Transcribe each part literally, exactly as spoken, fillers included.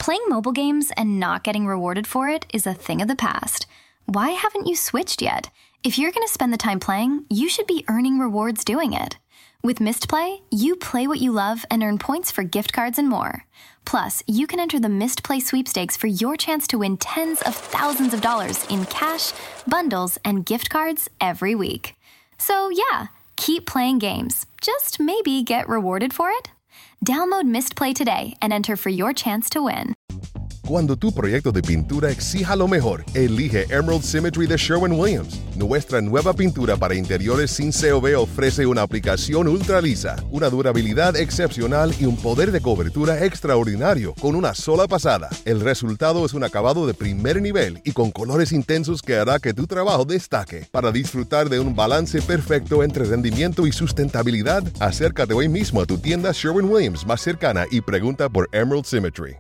Playing mobile games and not getting rewarded for it is a thing of the past. Why haven't you switched yet? If you're going to spend the time playing, you should be earning rewards doing it. With Mist Play, you play what you love and earn points for gift cards and more. Plus, you can enter the Mist Play sweepstakes for your chance to win tens of thousands of dollars in cash, bundles, and gift cards every week. So yeah, keep playing games. Just maybe get rewarded for it. Download Mist Play today and enter for your chance to win. Cuando tu proyecto de pintura exija lo mejor, elige Emerald Symmetry de Sherwin-Williams. Nuestra nueva pintura para interiores sin C O V ofrece una aplicación ultra lisa, una durabilidad excepcional y un poder de cobertura extraordinario con una sola pasada. El resultado es un acabado de primer nivel y con colores intensos que hará que tu trabajo destaque. Para disfrutar de un balance perfecto entre rendimiento y sustentabilidad, acércate hoy mismo a tu tienda Sherwin-Williams más cercana y pregunta por Emerald Symmetry.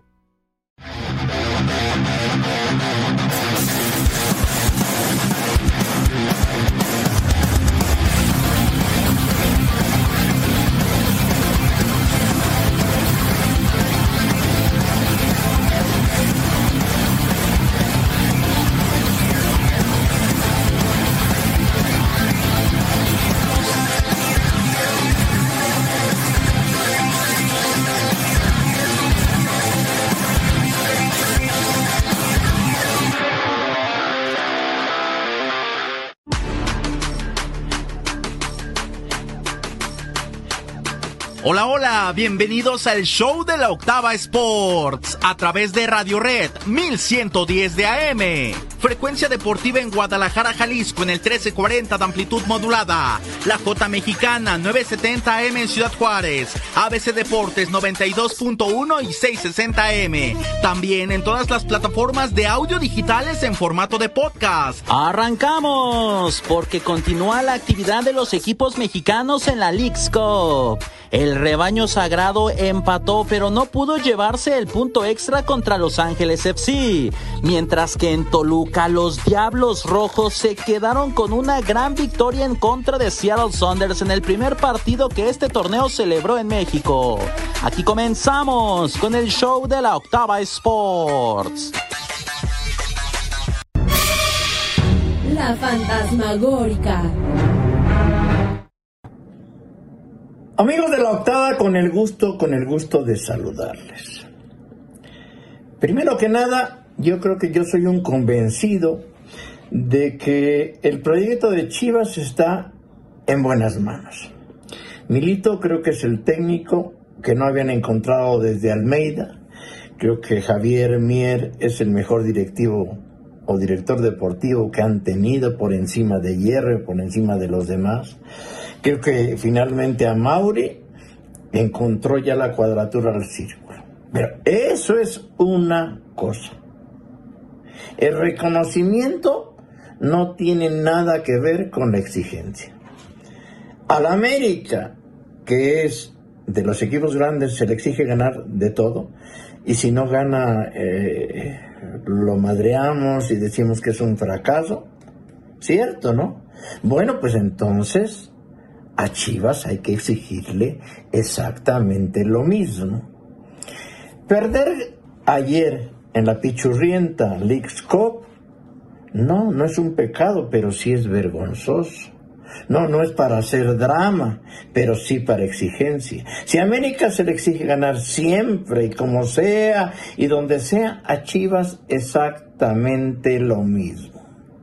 Hola, hola, bienvenidos al show de la Octava Sports a través de Radio Red mil ciento diez de A M. Frecuencia deportiva en Guadalajara, Jalisco en el trece cuarenta de amplitud modulada. La J Mexicana novecientos setenta A M en Ciudad Juárez. A B C Deportes noventa y dos punto uno y seiscientos sesenta A M. También en todas las plataformas de audio digitales en formato de podcast. Arrancamos porque continúa la actividad de los equipos mexicanos en la Leagues Cup. El rebaño sagrado empató, pero no pudo llevarse el punto extra contra Los Ángeles F C. Mientras que en Toluca, los Diablos Rojos se quedaron con una gran victoria en contra de Seattle Sounders en el primer partido que este torneo celebró en México. Aquí comenzamos con el show de la Octava Sports. La Fantasmagórica. Amigos de la Octava, con el gusto, con el gusto de saludarles. Primero que nada, yo creo que yo soy un convencido de que el proyecto de Chivas está en buenas manos. Milito creo que es el técnico que no habían encontrado desde Almeida. Creo que Javier Mier es el mejor directivo o director deportivo que han tenido por encima de Hierro, por encima de los demás. Creo que finalmente Amauri encontró ya la cuadratura del círculo. Pero eso es una cosa. El reconocimiento no tiene nada que ver con la exigencia. Al América, que es de los equipos grandes, se le exige ganar de todo. Y si no gana, eh, lo madreamos y decimos que es un fracaso. ¿Cierto, no? Bueno, pues entonces a Chivas hay que exigirle exactamente lo mismo. Perder ayer en la pichurrienta Leagues Cup, no, no es un pecado, pero sí es vergonzoso. No, no es para hacer drama, pero sí para exigencia. Si a América se le exige ganar siempre y como sea y donde sea, a Chivas exactamente lo mismo.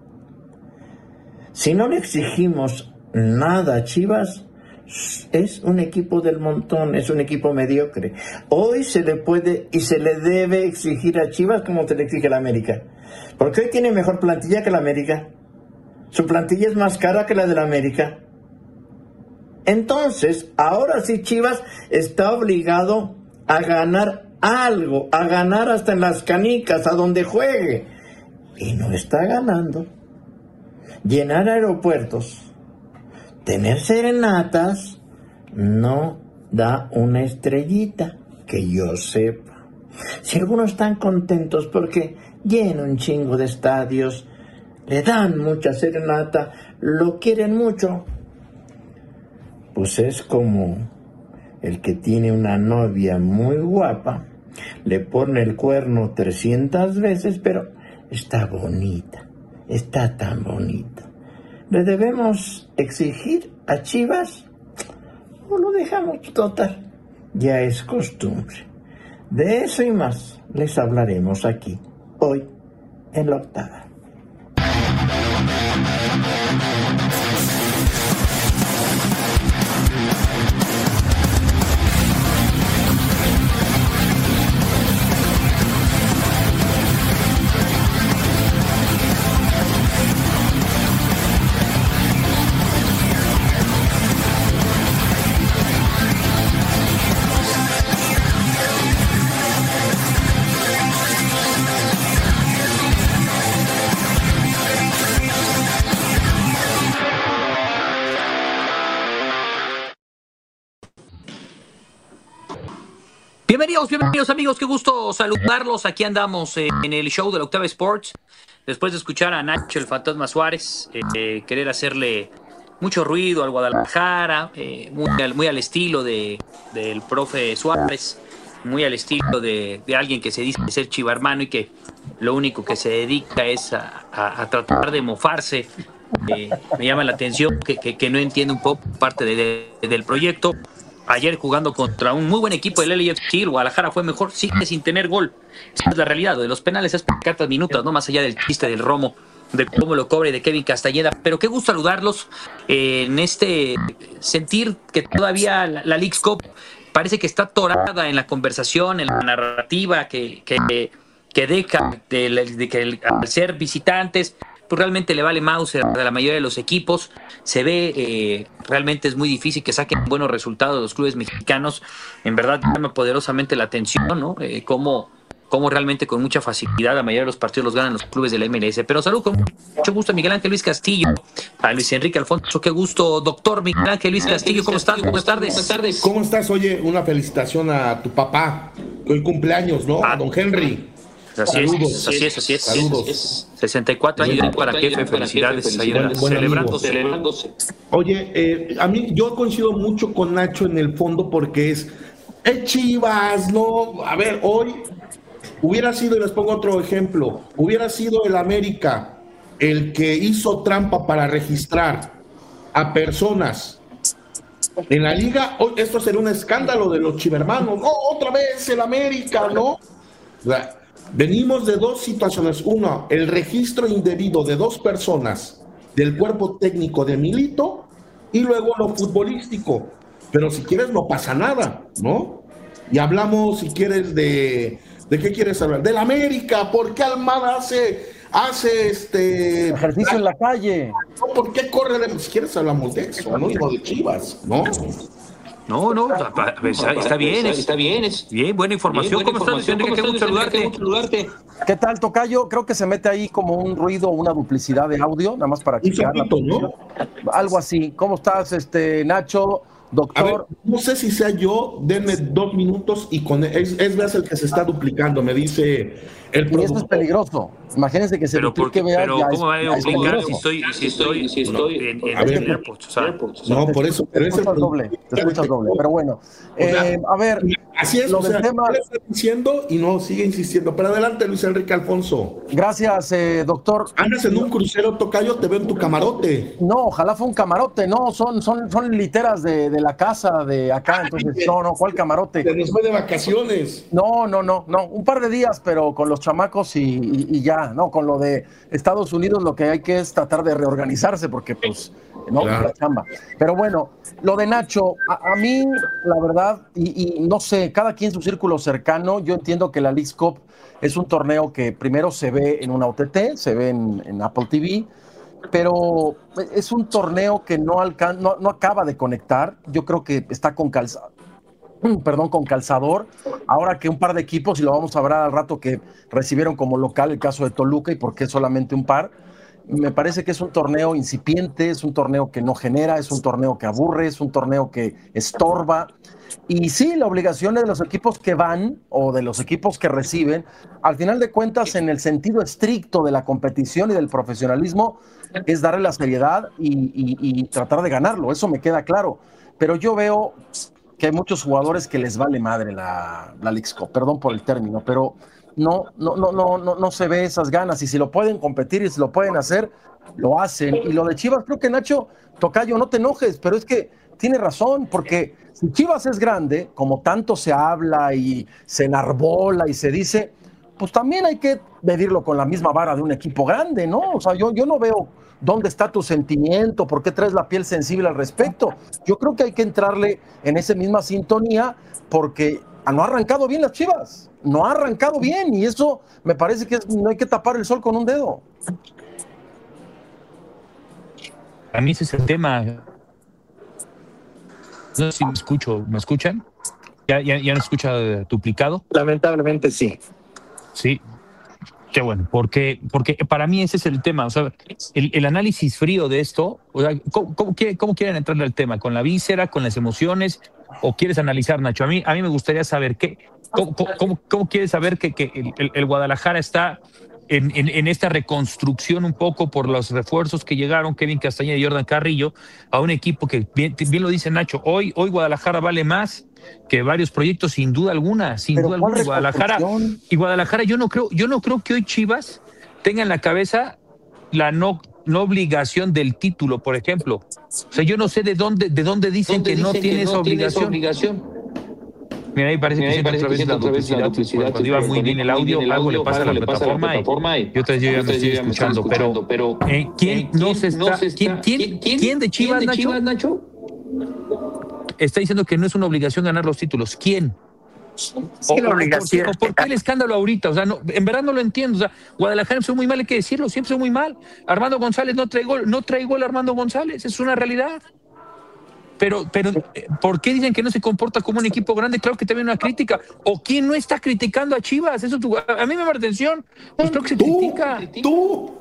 Si no le exigimos nada a Chivas, es un equipo del montón, es un equipo mediocre. Hoy se le puede y se le debe exigir a Chivas como se le exige a la América, porque hoy tiene mejor plantilla que la América. Su plantilla es más cara que la de la América. Entonces, ahora sí Chivas está obligado a ganar algo, a ganar hasta en las canicas, a donde juegue. Y no está ganando. Llenar aeropuertos, tener serenatas, no da una estrellita, que yo sepa. Si algunos están contentos porque llenan un chingo de estadios, le dan mucha serenata, lo quieren mucho, pues es como el que tiene una novia muy guapa le pone el cuerno trescientas veces, pero está bonita, está tan bonita. ¿Le debemos exigir a Chivas o lo dejamos total? Ya es costumbre. De eso y más les hablaremos aquí, hoy, en La Octava. Bienvenidos, bienvenidos amigos, qué gusto saludarlos. Aquí andamos eh, en el show de la Octava Sports. Después de escuchar a Nacho el Fantasma Suárez, eh, querer hacerle mucho ruido al Guadalajara, eh, muy, al, muy al estilo de, del profe Suárez, muy al estilo de, de alguien que se dice ser chivarmano y que lo único que se dedica es a, a, a tratar de mofarse. Eh, me llama la atención que, que, que no entiende un poco parte de, de, del proyecto. Ayer jugando contra un muy buen equipo del L A F C, el Guadalajara fue mejor, sigue sin tener gol. Esa es la realidad, de los penales es por cartas minutas, no más allá del chiste del Romo, de cómo lo cobre de Kevin Castañeda. Pero qué gusto saludarlos eh, en este sentir que todavía la, la Leagues Cup parece que está atorada en la conversación, en la narrativa que, que, que deja de, de que el, al ser visitantes pues realmente le vale Mauser a la mayoría de los equipos. Se ve, eh, realmente es muy difícil que saquen buenos resultados los clubes mexicanos. En verdad llama poderosamente la atención, ¿no? Eh, cómo, cómo realmente con mucha facilidad la mayoría de los partidos los ganan los clubes de la M L S. Pero saludo con mucho gusto a Miguel Ángel Luis Castillo, a Luis Enrique Alfonso. Qué gusto, doctor Miguel Ángel Luis Castillo. ¿Cómo estás? Buenas tardes. Buenas tardes. ¿Cómo estás? Oye, una felicitación a tu papá, hoy cumpleaños, ¿no? A don Henry. Así es, así es, así es. Saludos. sesenta y cuatro años para jefe, felicidades, ayer celebrándose. celebrándose. Oye, eh, a mí yo coincido mucho con Nacho en el fondo porque es, es Chivas, ¿no? A ver, hoy hubiera sido, y les pongo otro ejemplo, hubiera sido el América el que hizo trampa para registrar a personas en la liga, hoy esto sería un escándalo de los chivermanos. No, otra vez el América, ¿no? O sea, venimos de dos situaciones. Uno, el registro indebido de dos personas del cuerpo técnico de Milito y luego lo futbolístico. Pero si quieres no pasa nada, ¿no? Y hablamos, si quieres, de... ¿De qué quieres hablar? Del América. ¿Por qué Almada hace, hace este... ejercicio en la calle? ¿Por qué corre? De... Si quieres hablamos de eso, ¿no? Y no de Chivas, ¿no? No, no, está, está bien, es, está bien, es bien, buena información. Bien, buena ¿Cómo estás, Enrique? Qué gusto saludarte. saludarte. ¿Qué tal, tocayo? Creo que se mete ahí como un ruido, una duplicidad de audio, nada más para checar. ¿No? Algo así. ¿Cómo estás, este Nacho? Doctor. A ver, no sé si sea yo, denme dos minutos y con es, es veas el que se está duplicando, me dice el productor. Y eso es peligroso. Imagínense que se pero duplique, porque, vean, pero ya ¿cómo es, va a duplicar si estoy, si estoy, si estoy no, en, en, ver, en AirPods? O sea, no, por eso. Te escuchas doble, te escuchas doble, pero bueno. Eh, o sea, a ver, así es, lo o del sea, tema... le está diciendo y no, sigue insistiendo. Pero adelante, Luis Enrique Alfonso. Gracias, eh, doctor. Andas en un crucero, tocayo, te veo en tu camarote. No, ojalá fue un camarote, no, son, son, son literas de, de la casa de acá, entonces, no, no, ¿cuál camarote? Te nos fue de vacaciones. No, no, no, no, un par de días, pero con los chamacos y, y, y ya, no, con lo de Estados Unidos lo que hay que es tratar de reorganizarse porque pues no, claro. La chamba. Pero bueno, lo de Nacho, a, a mí la verdad, y, y no sé, cada quien su círculo cercano, yo entiendo que la Leagues Cup es un torneo que primero se ve en una O T T, se ve en, en Apple T V, pero es un torneo que no, alcan no, no acaba de conectar, yo creo que está con calzado. Perdón, con calzador, ahora que un par de equipos, y lo vamos a hablar al rato, que recibieron como local el caso de Toluca y por qué solamente un par, me parece que es un torneo incipiente, es un torneo que no genera, es un torneo que aburre, es un torneo que estorba, y sí, la obligación de los equipos que van o de los equipos que reciben, al final de cuentas, en el sentido estricto de la competición y del profesionalismo, es darle la seriedad y, y, y tratar de ganarlo, eso me queda claro, pero yo veo que hay muchos jugadores que les vale madre la, la Leagues Cup, perdón por el término, pero no, no, no, no, no, no se ve esas ganas, y si lo pueden competir y si lo pueden hacer, lo hacen. Y lo de Chivas, creo que Nacho, tocayo, no te enojes, pero es que tiene razón, porque si Chivas es grande, como tanto se habla y se enarbola y se dice, pues también hay que medirlo con la misma vara de un equipo grande, ¿no? O sea, yo, yo no veo dónde está tu sentimiento, por qué traes la piel sensible al respecto. Yo creo que hay que entrarle en esa misma sintonía, porque no ha arrancado bien las Chivas, no ha arrancado bien, y eso me parece que es, no hay que tapar el sol con un dedo. A mí ese es el tema. No sé si me escucho, ¿me escuchan? ¿Ya, ya, ya no escucha duplicado? Lamentablemente sí. Sí, qué bueno, porque, porque para mí ese es el tema. O sea, el, el análisis frío de esto, o sea, ¿cómo, cómo, ¿cómo quieren entrarle al tema? ¿Con la víscera, con las emociones? ¿O quieres analizar, Nacho? A mí, a mí me gustaría saber qué, cómo, cómo, cómo quieres saber que, que el, el, el Guadalajara está en, en, en esta reconstrucción un poco por los refuerzos que llegaron, Kevin Castañeda y Jordan Carrillo, a un equipo que, bien, bien lo dice Nacho, hoy, hoy Guadalajara vale más que varios proyectos, sin duda alguna, sin duda alguna. Y Guadalajara, y Guadalajara, yo no creo, yo no creo que hoy Chivas tenga en la cabeza la no, no obligación del título, por ejemplo. O sea, yo no sé de dónde, de dónde dicen que no tiene esa obligación. obligación. Mira, ahí parece Mira, que siento otra vez la duplicidad, duplicidad, cuando iba muy bien el audio, algo le pasa a la plataforma y otra vez yo ya me estoy escuchando, pero eh, ¿quién no se está, quién, quién, quién de Chivas, Nacho? Está diciendo que no es una obligación ganar los títulos. ¿Quién? Es que la obligación. ¿O por, por qué el escándalo ahorita? O sea, no, en verdad no lo entiendo. O sea, Guadalajara empezó muy mal, hay que decirlo, siempre fue muy mal. Armando González no trae gol, no trae gol Armando González, es una realidad. Pero, pero, ¿por qué dicen que no se comporta como un equipo grande? Claro que también una crítica. ¿O quién no está criticando a Chivas? Eso tu, a mí me llama la atención. Pues creo que se ¿Tú? critica. ¿Tú?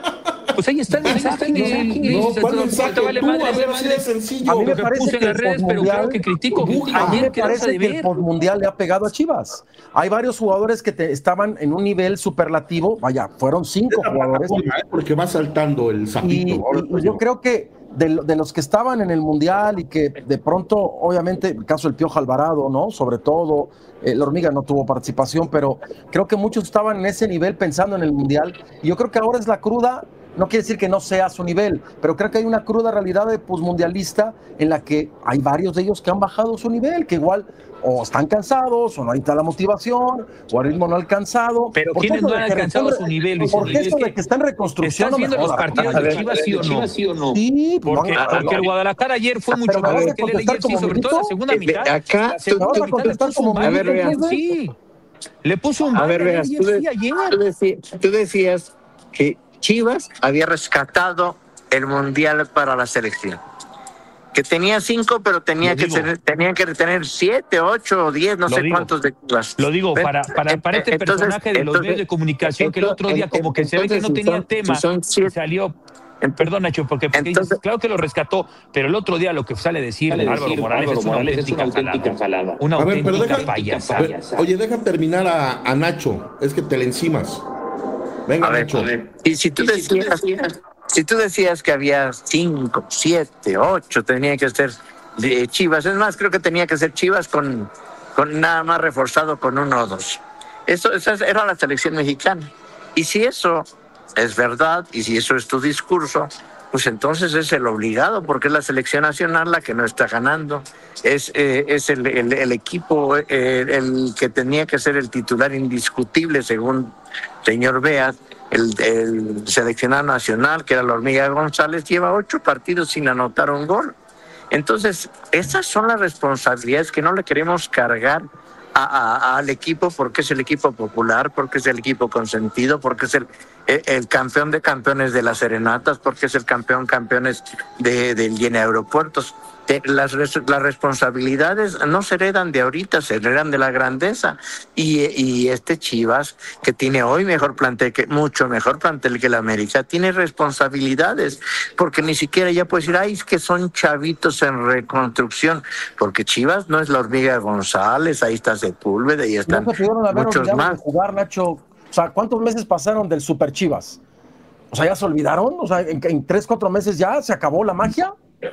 Pues ahí está el mensaje. No, ¿cuál mensaje? Vale, Tú, madre, a ver, madre, así de sencillo. A mí me Lo que parece puse en que las el redes, pero postmundial- claro que critico. A mí Ayer me quedaste parece de que el ver. postmundial le ha pegado a Chivas. Hay varios jugadores que te, estaban en un nivel superlativo, vaya, fueron cinco jugadores. Porque va saltando el Y, sapito. y- y yo creo que de, de los que estaban en el Mundial y que de pronto, obviamente, el caso del Piojo Alvarado, ¿no? Sobre todo, eh, la Hormiga no tuvo participación, pero creo que muchos estaban en ese nivel pensando en el Mundial. Y yo creo que ahora es la cruda, no quiere decir que no sea a su nivel, pero creo que hay una cruda realidad de posmundialista en la que hay varios de ellos que han bajado su nivel, que igual o están cansados, o no hay la motivación, o el ritmo no ha alcanzado. Pero ¿Por ¿quiénes qué no eso han de que alcanzado recuerde- su nivel, Luis ¿Por qué Enrique? eso Es de que está en reconstrucción? ¿Estás no me viendo los jodas? partidos A de ver, Chivas, sí o no? sí o no? Sí, pues Porque, no, no, porque el no. Guadalajara ayer fue Ah, mucho pero me mejor vas a que el contestar ayer, sí, como sobre todo la Milito. segunda Eh, mitad. acá, La segunda tú- mitad le contestar puso un como A ver, baile, vean. sí. Le puso un A ver, baile veas, ayer, tú, de- sí, ayer. tú deci- tú decías que Chivas había rescatado el Mundial para la selección. Que tenía cinco, pero tenía Lo que digo. tener, tenían que tener siete, ocho o diez, no Lo sé digo. cuántos de Chivas. Lo digo, ¿Ven? para, para, para este Entonces- personaje de los entonces- medios de comunicación que el otro día como que se ve que no entonces, si tenía son- tema si son y siete- salió. Entonces- Perdón, Nacho, porque, porque entonces- dices, claro que lo rescató, pero el otro día lo que sale a decir Sale a Álvaro decir, Morales Álvaro es una Morales es auténtica, una auténtica jalada. jalada. Una A ver, pero auténtica deja- payasada. A ver, oye, deja terminar a, a Nacho. Es que te le encimas. Venga, A ver, Nacho. a ver. Y si tú Y si tú decías, decías- si tú decías que había cinco, siete, ocho, tenía que ser de Chivas. Es más, creo que tenía que ser Chivas con, con nada más reforzado con uno o dos. Eso, esa era la selección mexicana. Y si eso es verdad, y si eso es tu discurso, pues entonces es el obligado, porque es la selección nacional la que no está ganando. Es, eh, es el, el, el equipo eh, el que tenía que ser el titular indiscutible, según señor Beat. El, el seleccionado nacional, que era la Hormiga González, lleva ocho partidos sin anotar un gol. Entonces, esas son las responsabilidades que no le queremos cargar a, a, al equipo, porque es el equipo popular, porque es el equipo consentido, porque es el, el, el campeón de campeones de las serenatas, porque es el campeón campeones de, del lleno de aeropuertos. Te- Las, res- las responsabilidades no se heredan de ahorita, se heredan de la grandeza. Y, y este Chivas, que tiene hoy mejor plantel, que mucho mejor plantel que el América, tiene responsabilidades, porque ni siquiera ya puede decir, ay, es que son chavitos en reconstrucción, porque Chivas no es la Hormiga González, ahí está Sepúlveda y están No se pudieron haber muchos olvidado más. de jugar, Nacho. O sea, ¿cuántos meses pasaron del Super Chivas? O sea, ¿ya se olvidaron? O sea, ¿en, en tres, cuatro meses ya se acabó la magia?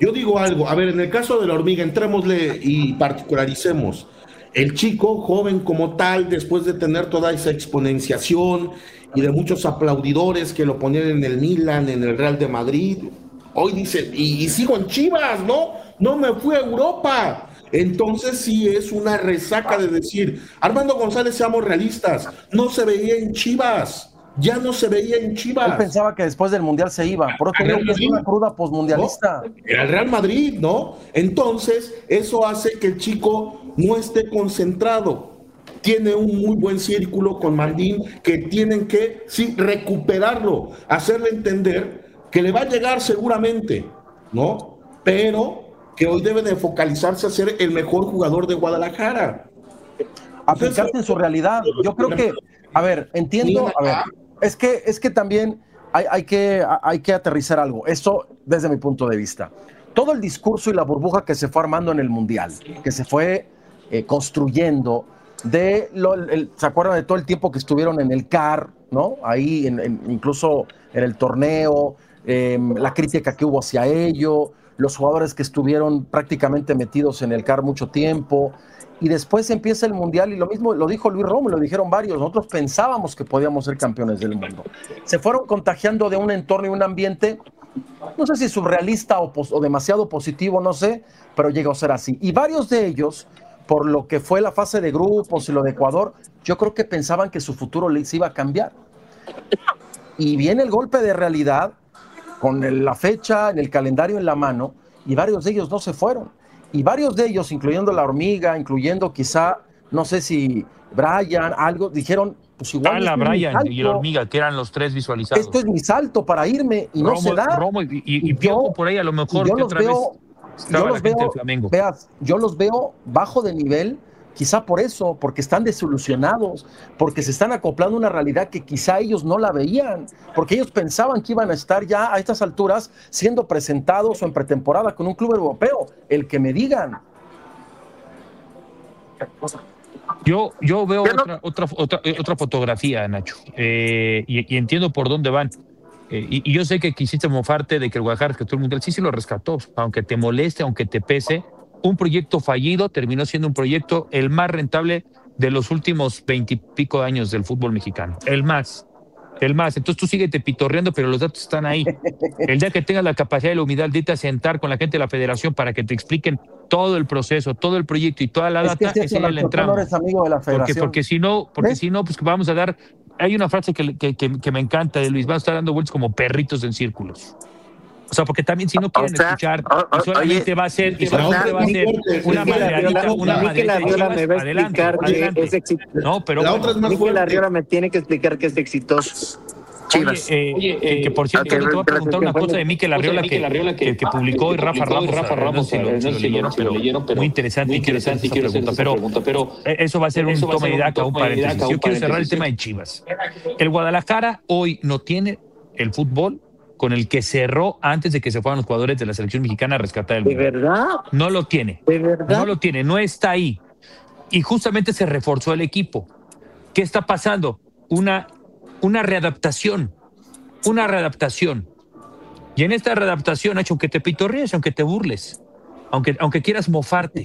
yo digo algo, a ver, en el caso de la Hormiga, entrémosle y particularicemos. El chico, joven como tal, después de tener toda esa exponenciación y de muchos aplaudidores que lo ponían en el Milan, en el Real de Madrid, hoy dice, y, y sigo en Chivas, ¿no? No me fui a Europa. Entonces sí es una resaca de decir, Armando González, seamos realistas, no se veía en Chivas. Ya no se veía en Chivas. Él pensaba que después del Mundial se iba. Por eso digo que es una cruda posmundialista. ¿No? Era el Real Madrid, ¿no? Entonces, eso hace que el chico no esté concentrado. Tiene un muy buen círculo con Mandín que tienen que, sí, recuperarlo, hacerle entender que le va a llegar seguramente, ¿no? Pero que hoy debe de focalizarse a ser el mejor jugador de Guadalajara. Aplicarse en su realidad. Yo creo que, a ver, entiendo, a ver, es que, es que también hay, hay, que, hay que aterrizar algo. Esto desde mi punto de vista. Todo el discurso y la burbuja que se fue armando en el Mundial, que se fue eh, construyendo, de lo, el, ¿se acuerdan de todo el tiempo que estuvieron en el C A R, ¿no? Ahí, en, en, incluso en el torneo, eh, la crítica que hubo hacia ello, los jugadores que estuvieron prácticamente metidos en el C A R mucho tiempo. Y después empieza el Mundial y lo mismo lo dijo Luis Romo, lo dijeron varios, nosotros pensábamos que podíamos ser campeones del mundo. Se fueron contagiando de un entorno y un ambiente, no sé si surrealista o, o demasiado positivo, no sé, pero llegó a ser así. Y varios de ellos, por lo que fue la fase de grupos y lo de Ecuador, yo creo que pensaban que su futuro les iba a cambiar. Y viene el golpe de realidad, con el, la fecha, en el calendario en la mano, y varios de ellos no se fueron. Y varios de ellos, incluyendo la Hormiga, incluyendo quizá, no sé si Brian, algo, dijeron, pues igual. Ah, la Brian y la Hormiga, que eran los tres visualizados. Esto es mi salto para irme y Romo, no se da. Romo y, y, y Piojo por ahí a lo mejor yo que los otra veo, vez yo los veo, Flamengo. Veas, yo los veo bajo de nivel, quizá por eso, porque están desilusionados, porque se están acoplando a una realidad que quizá ellos no la veían, porque ellos pensaban que iban a estar ya a estas alturas siendo presentados o en pretemporada con un club europeo. El que me digan. Yo, yo veo otra, otra, otra, otra fotografía, Nacho, eh, y, y entiendo por dónde van. Eh, y, y yo sé que quisiste mofarte de que el Guadalajara rescató el Mundial. Sí, sí lo rescató, aunque te moleste, aunque te pese. Un proyecto fallido terminó siendo un proyecto el más rentable de los últimos veintipico años del fútbol mexicano. El más. El más. Entonces tú síguete pitorreando, pero los datos están ahí. El día que tengas la capacidad y la humildad de irte a sentar con la gente de la federación para que te expliquen todo el proceso, todo el proyecto y toda la data, es que ese ya le entramos. No eres amigo de la federación. Porque, porque si no, porque si no, pues vamos a dar. Hay una frase que, que, que, que me encanta de Luis, van a estar dando vueltas como perritos en círculos. O sea, porque también si no quieren o sea, escuchar, o, o, y solamente oye, va a ser, y solamente va a ser una madreadita, una madreadita. Mikel Arriola me va a explicar adelante, que es exitoso. No, pero la bueno, otra es más Mikel Arriola me tiene que explicar que es exitoso. Chivas. Oye, eh, Oye eh, que por cierto, okay, te voy a preguntar una cosa de Mikel Arriola que, Arriola que, que, que publicó ah, Rafa Ramos. Rafa Ramos, si lo, si lo leyeron, pero muy interesante, muy interesante esa pregunta. Pero, pregunta, pero eso va a ser un toma y daca, un paréntesis. Yo quiero cerrar el tema de Chivas. El Guadalajara hoy no tiene el fútbol con el que cerró antes de que se fueran los jugadores de la selección mexicana a rescatar el mundial. ¿De verdad? No lo tiene. ¿De verdad? No lo tiene, no está ahí. Y justamente se reforzó el equipo. ¿Qué está pasando? Una, una readaptación. Una readaptación. Y en esta readaptación, Nacho, aunque te pitorrees, aunque te burles, aunque, aunque quieras mofarte,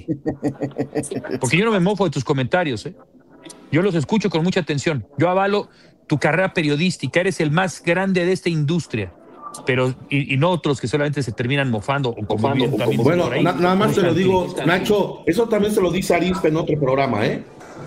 porque yo no me mofo de tus comentarios, ¿eh? Yo los escucho con mucha atención. Yo avalo tu carrera periodística, eres el más grande de esta industria. Pero, y, y no otros que solamente se terminan mofando o como bien, también bueno, por ahí, na, nada más te lo digo, Nacho, eso también se lo dice Arispe en otro programa, ¿eh?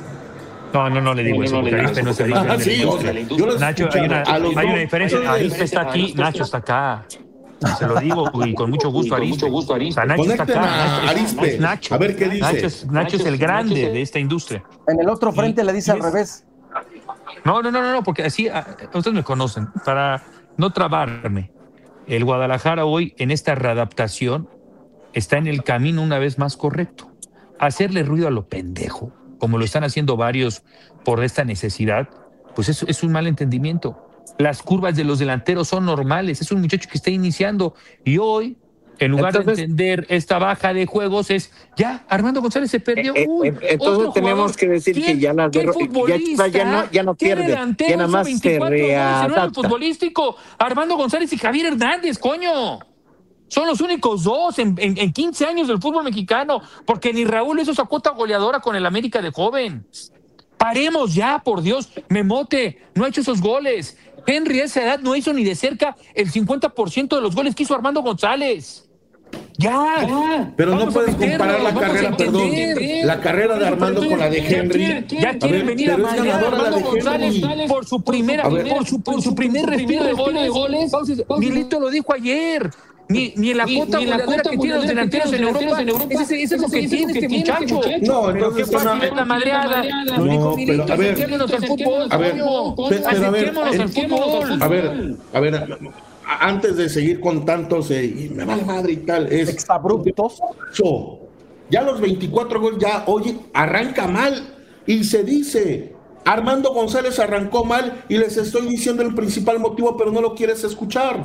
No, no, no le digo no, eso, no, porque Arispe no es el más grande. Sí, o sea, Nacho, hay una, hay una diferencia, Arispe está aquí, Nacho está acá. Se lo digo y con mucho gusto, Arispe. O sea, Nacho está acá. Arispe, Nacho, a ver qué dice. Nacho es, Nacho es el grande de esta industria. En el otro frente y, le dice al revés. No, no, no, no, porque así, ustedes me conocen, para no trabarme. El Guadalajara hoy, en esta readaptación, está en el camino una vez más correcto. Hacerle ruido a lo pendejo, como lo están haciendo varios por esta necesidad, pues es, es un mal entendimiento. Las curvas de los delanteros son normales, es un muchacho que está iniciando y hoy, en lugar entonces, de entender esta baja de juegos, es ya, Armando González se perdió. Eh, Uy, entonces tenemos que decir que ya, la ya, ya, no, ya no pierde, ya nada más se readapta. Futbolístico, Armando González y Javier Hernández, coño. Son los únicos dos en, en, en quince años del fútbol mexicano, porque ni Raúl hizo esa cuota goleadora con el América de joven. Paremos ya, por Dios. Memote no ha hecho esos goles. Henry a esa edad no hizo ni de cerca el cincuenta por ciento de los goles que hizo Armando González. Ya, ya. Pero no puedes comparar la carrera, perdón, la carrera de Armando con la de Henry. Ya quieren venir a manejar a Armando González por su primera, por su, por su primer respiro de goles. Milito lo dijo ayer. Ni, ni en la cuota goleadora que tienen los delanteros en Europa, ese, ese es lo que tiene este muchacho. No, entonces ¿qué pasa en la madreada? Lo dijo Milito, acerquémonos al fútbol. A ver, acerquémonos al fútbol. A ver, a ver, antes de seguir con tantos, eh, y me vale madre y tal, es exabruptos. Ya los veinticuatro goles, ya, oye, arranca mal y se dice, Armando González arrancó mal y les estoy diciendo el principal motivo, pero no lo quieres escuchar.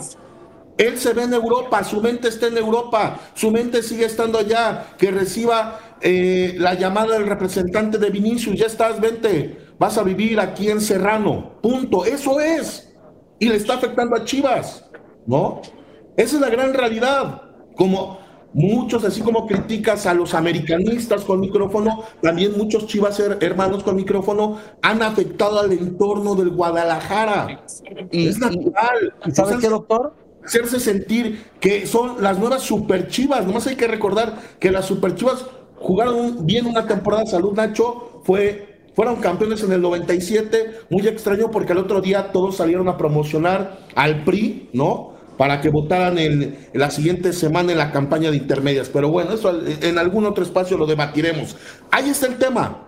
Él se ve en Europa, su mente está en Europa, su mente sigue estando allá, que reciba eh, la llamada del representante de Vinicius, ya estás, vente, vas a vivir aquí en Serrano, punto, eso es, y le está afectando a Chivas, ¿no? Esa es la gran realidad, como muchos, así como criticas a los americanistas con micrófono, también muchos Chivas hermanos con micrófono han afectado al entorno del Guadalajara, y, es natural. ¿Y sabes qué, doctor? Hacerse sentir que son las nuevas super Chivas. Nomás hay que recordar que las super Chivas jugaron bien una temporada de salud, Nacho, fue, fueron campeones en el noventa y siete, muy extraño porque al otro día todos salieron a promocionar al P R I, ¿no? Para que votaran en, en la siguiente semana en la campaña de intermedias, pero bueno, eso en algún otro espacio lo debatiremos. Ahí está el tema.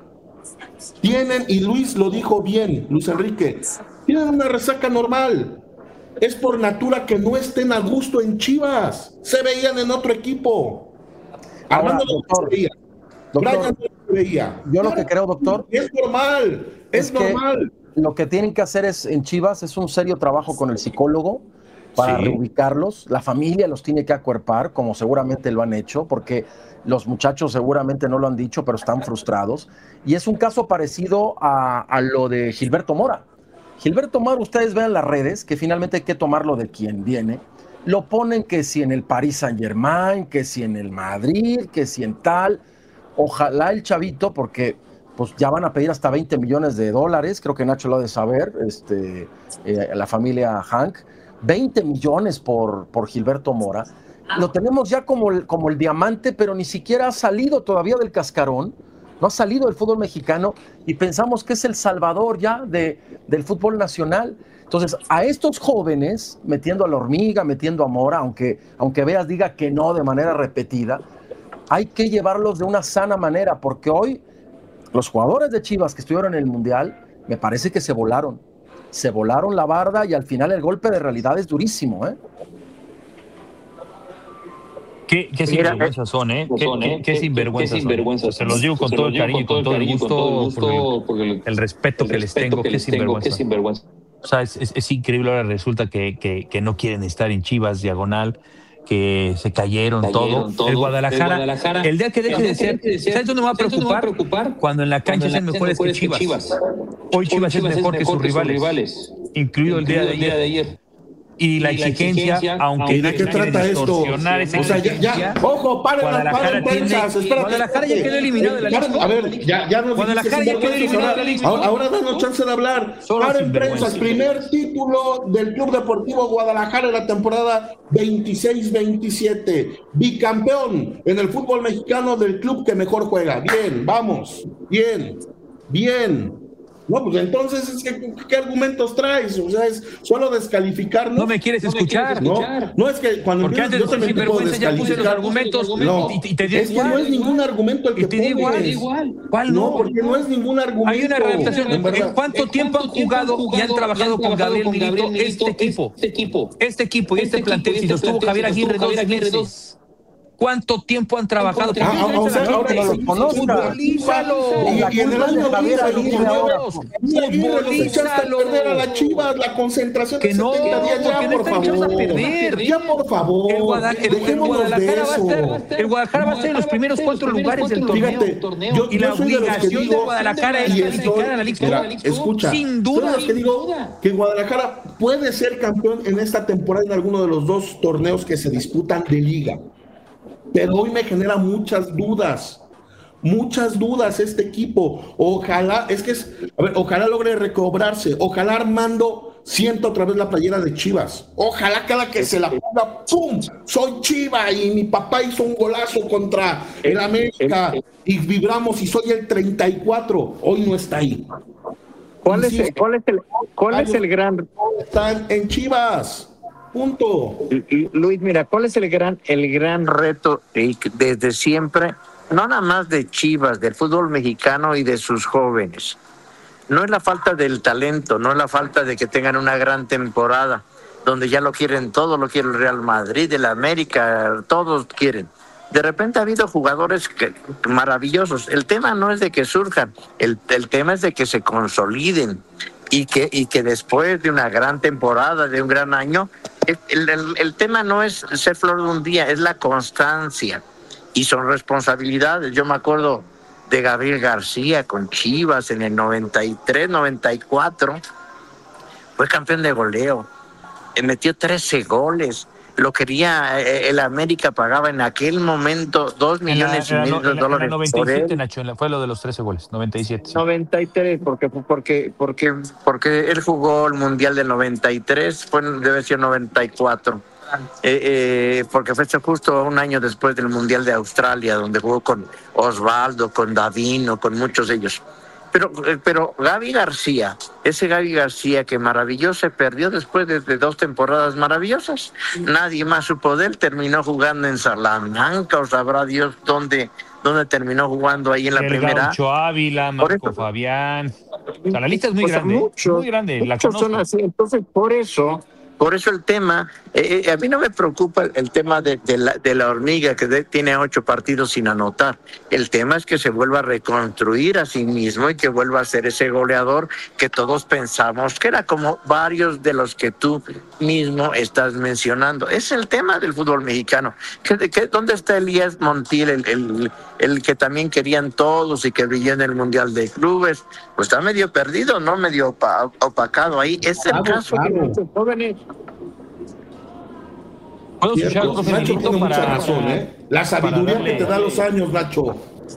Tienen, y Luis lo dijo bien, Luis Enrique, tienen una resaca normal. Es por natura que no estén a gusto en Chivas. Se veían en otro equipo. Armando no se veía. Brian no se veía. Yo lo que creo, doctor, es normal. Es, es normal. Lo que tienen que hacer es en Chivas es un serio trabajo con el psicólogo para sí. reubicarlos. La familia los tiene que acuerpar, como seguramente lo han hecho, porque los muchachos seguramente no lo han dicho, pero están frustrados. Y es un caso parecido a, a lo de Gilberto Mora. Gilberto Mora, ustedes vean las redes, que finalmente hay que tomarlo de quien viene, lo ponen que si en el Paris Saint-Germain, que si en el Madrid, que si en tal, ojalá el chavito, porque pues ya van a pedir hasta veinte millones de dólares, creo que Nacho lo ha de saber, este, eh, la familia Hank, veinte millones por, por Gilberto Mora, lo tenemos ya como el, como el diamante, pero ni siquiera ha salido todavía del cascarón, no ha salido del fútbol mexicano y pensamos que es el salvador ya de, del fútbol nacional. Entonces, a estos jóvenes, metiendo a la hormiga, metiendo a Mora, aunque, aunque Veas diga que no de manera repetida, hay que llevarlos de una sana manera, porque hoy los jugadores de Chivas que estuvieron en el Mundial, me parece que se volaron. Se volaron la barda y al final el golpe de realidad es durísimo, ¿eh? Qué, qué sinvergüenzas son, ¿eh? Qué, qué, qué sinvergüenzas son. Se los digo con todo el cariño y con todo el gusto, por el, el respeto que les tengo. Qué sinvergüenza. O sea, es, es, es increíble. Ahora resulta que, que, que no quieren estar en Chivas, diagonal, que se cayeron, cayeron todo. todo. El, Guadalajara, el Guadalajara, el día que deje de ser, de ser, ¿sabes dónde me va a preocupar? preocupar? Cuando en la cancha sean mejores que Chivas. Chivas. Hoy Chivas, Chivas es mejor que sus rivales, rivales incluido el día de ayer. De ayer. Y la, y la exigencia, exigencia, aunque ¿de qué trata esto? O sea, ya, ya, ojo, paren, paren prensas, espérate. Guadalajara ya quedó eliminado de la liga. A ver, ya, ya nos Guadalajara ya quedó eliminado de la liga. Ahora, ahora danos chance de hablar. Paren prensas, primer título del Club Deportivo Guadalajara en la temporada veintiséis veintisiete. Bicampeón en el fútbol mexicano del club que mejor juega. Bien, vamos, bien, bien. No, pues entonces, ¿qué, ¿qué argumentos traes? O sea, es solo descalificarnos. No me quieres no escuchar. Me quieres escuchar. No, no es que cuando Porque yo, yo también te puedo descalificar. Ya puse los argumentos. No, y, y te es igual, que no es ningún argumento el que pones. Igual, igual. ¿Cuál no? No, porque no es ningún argumento. Hay una adaptación. ¿En, ¿En cuánto tiempo han jugado y han trabajado con Gabriel Milito este equipo? Este equipo. Este equipo y este plantel. Si sostuvo Javier Aguirre dos meses. ¿Cuánto tiempo han trabajado? Ah, ah, o sea, ahora no los conozca. Y en el año Javier Aguirre ahora. Futbolízalo. Perder a las Chivas, la concentración de setenta días, ya, por favor. Ya, por favor. El Guadalajara va a estar, el Guadalajara va a estar en los primeros cuatro lugares del torneo. Yo, y la obligación de Guadalajara es calificar a la Liga. Escucha, sin duda. Los que digo que Guadalajara puede ser campeón en esta temporada en alguno de los dos torneos que se disputan de liga. Pero hoy me genera muchas dudas, muchas dudas este equipo. Ojalá, es que es, a ver, ojalá logre recobrarse, ojalá Armando sienta otra vez la playera de Chivas. Ojalá cada que se la ponga, ¡pum! Soy Chiva y mi papá hizo un golazo contra el América y vibramos y soy el treinta y cuatro. Hoy no está ahí. ¿Cuál es el, cuál es el, cuál es el gran? Están en Chivas. Punto. Luis, mira, ¿cuál es el gran, el gran reto desde siempre? No nada más de Chivas, del fútbol mexicano y de sus jóvenes. No es la falta del talento, no es la falta de que tengan una gran temporada, donde ya lo quieren todo, lo quiere el Real Madrid, el América, todos quieren. De repente ha habido jugadores que, maravillosos. El tema no es de que surjan, el, el tema es de que se consoliden y que, y que después de una gran temporada, de un gran año, el, el, el tema no es ser flor de un día, es la constancia y son responsabilidades. Yo me acuerdo de Gabriel García con Chivas en el noventa y tres, noventa y cuatro, fue campeón de goleo, metió trece goles. Lo quería, el América pagaba en aquel momento dos millones la, y medio de dólares. En la noventa y siete, Nacho, fue lo de los trece goles, noventa y siete. Sí. noventa y tres, porque, porque, porque, porque él jugó el Mundial del noventa y tres, fue, debe ser noventa y cuatro. Eh, eh, porque fue justo un año después del Mundial de Australia, donde jugó con Osvaldo, con Davino, con muchos de ellos. Pero, pero Gaby García, ese Gaby García que maravilloso, se perdió después de, de dos temporadas maravillosas. Nadie más supo de él, terminó jugando en Salamanca, o sabrá Dios dónde, dónde terminó jugando ahí en la el primera. Gaucho Ávila, Marco Fabián. O sea, la lista es muy o sea, grande, muchos, muy grande. La muchos son así, entonces por eso... Por eso el tema, eh, eh, a mí no me preocupa el, el tema de, de, la, de la hormiga que de, tiene ocho partidos sin anotar. El tema es que se vuelva a reconstruir a sí mismo y que vuelva a ser ese goleador que todos pensamos que era, como varios de los que tú mismo estás mencionando. Es el tema del fútbol mexicano. ¿Qué, qué, ¿Dónde está Elías Montiel, el, el, el que también querían todos y que brilló en el Mundial de Clubes? Pues está medio perdido, ¿no? Medio opa, opacado ahí. Es el claro, caso claro. de muchos jóvenes. ¿Puedo escuchar al profe Nacho Milito tiene para, mucha razón, ¿eh? La sabiduría darle, que te da los años, Nacho.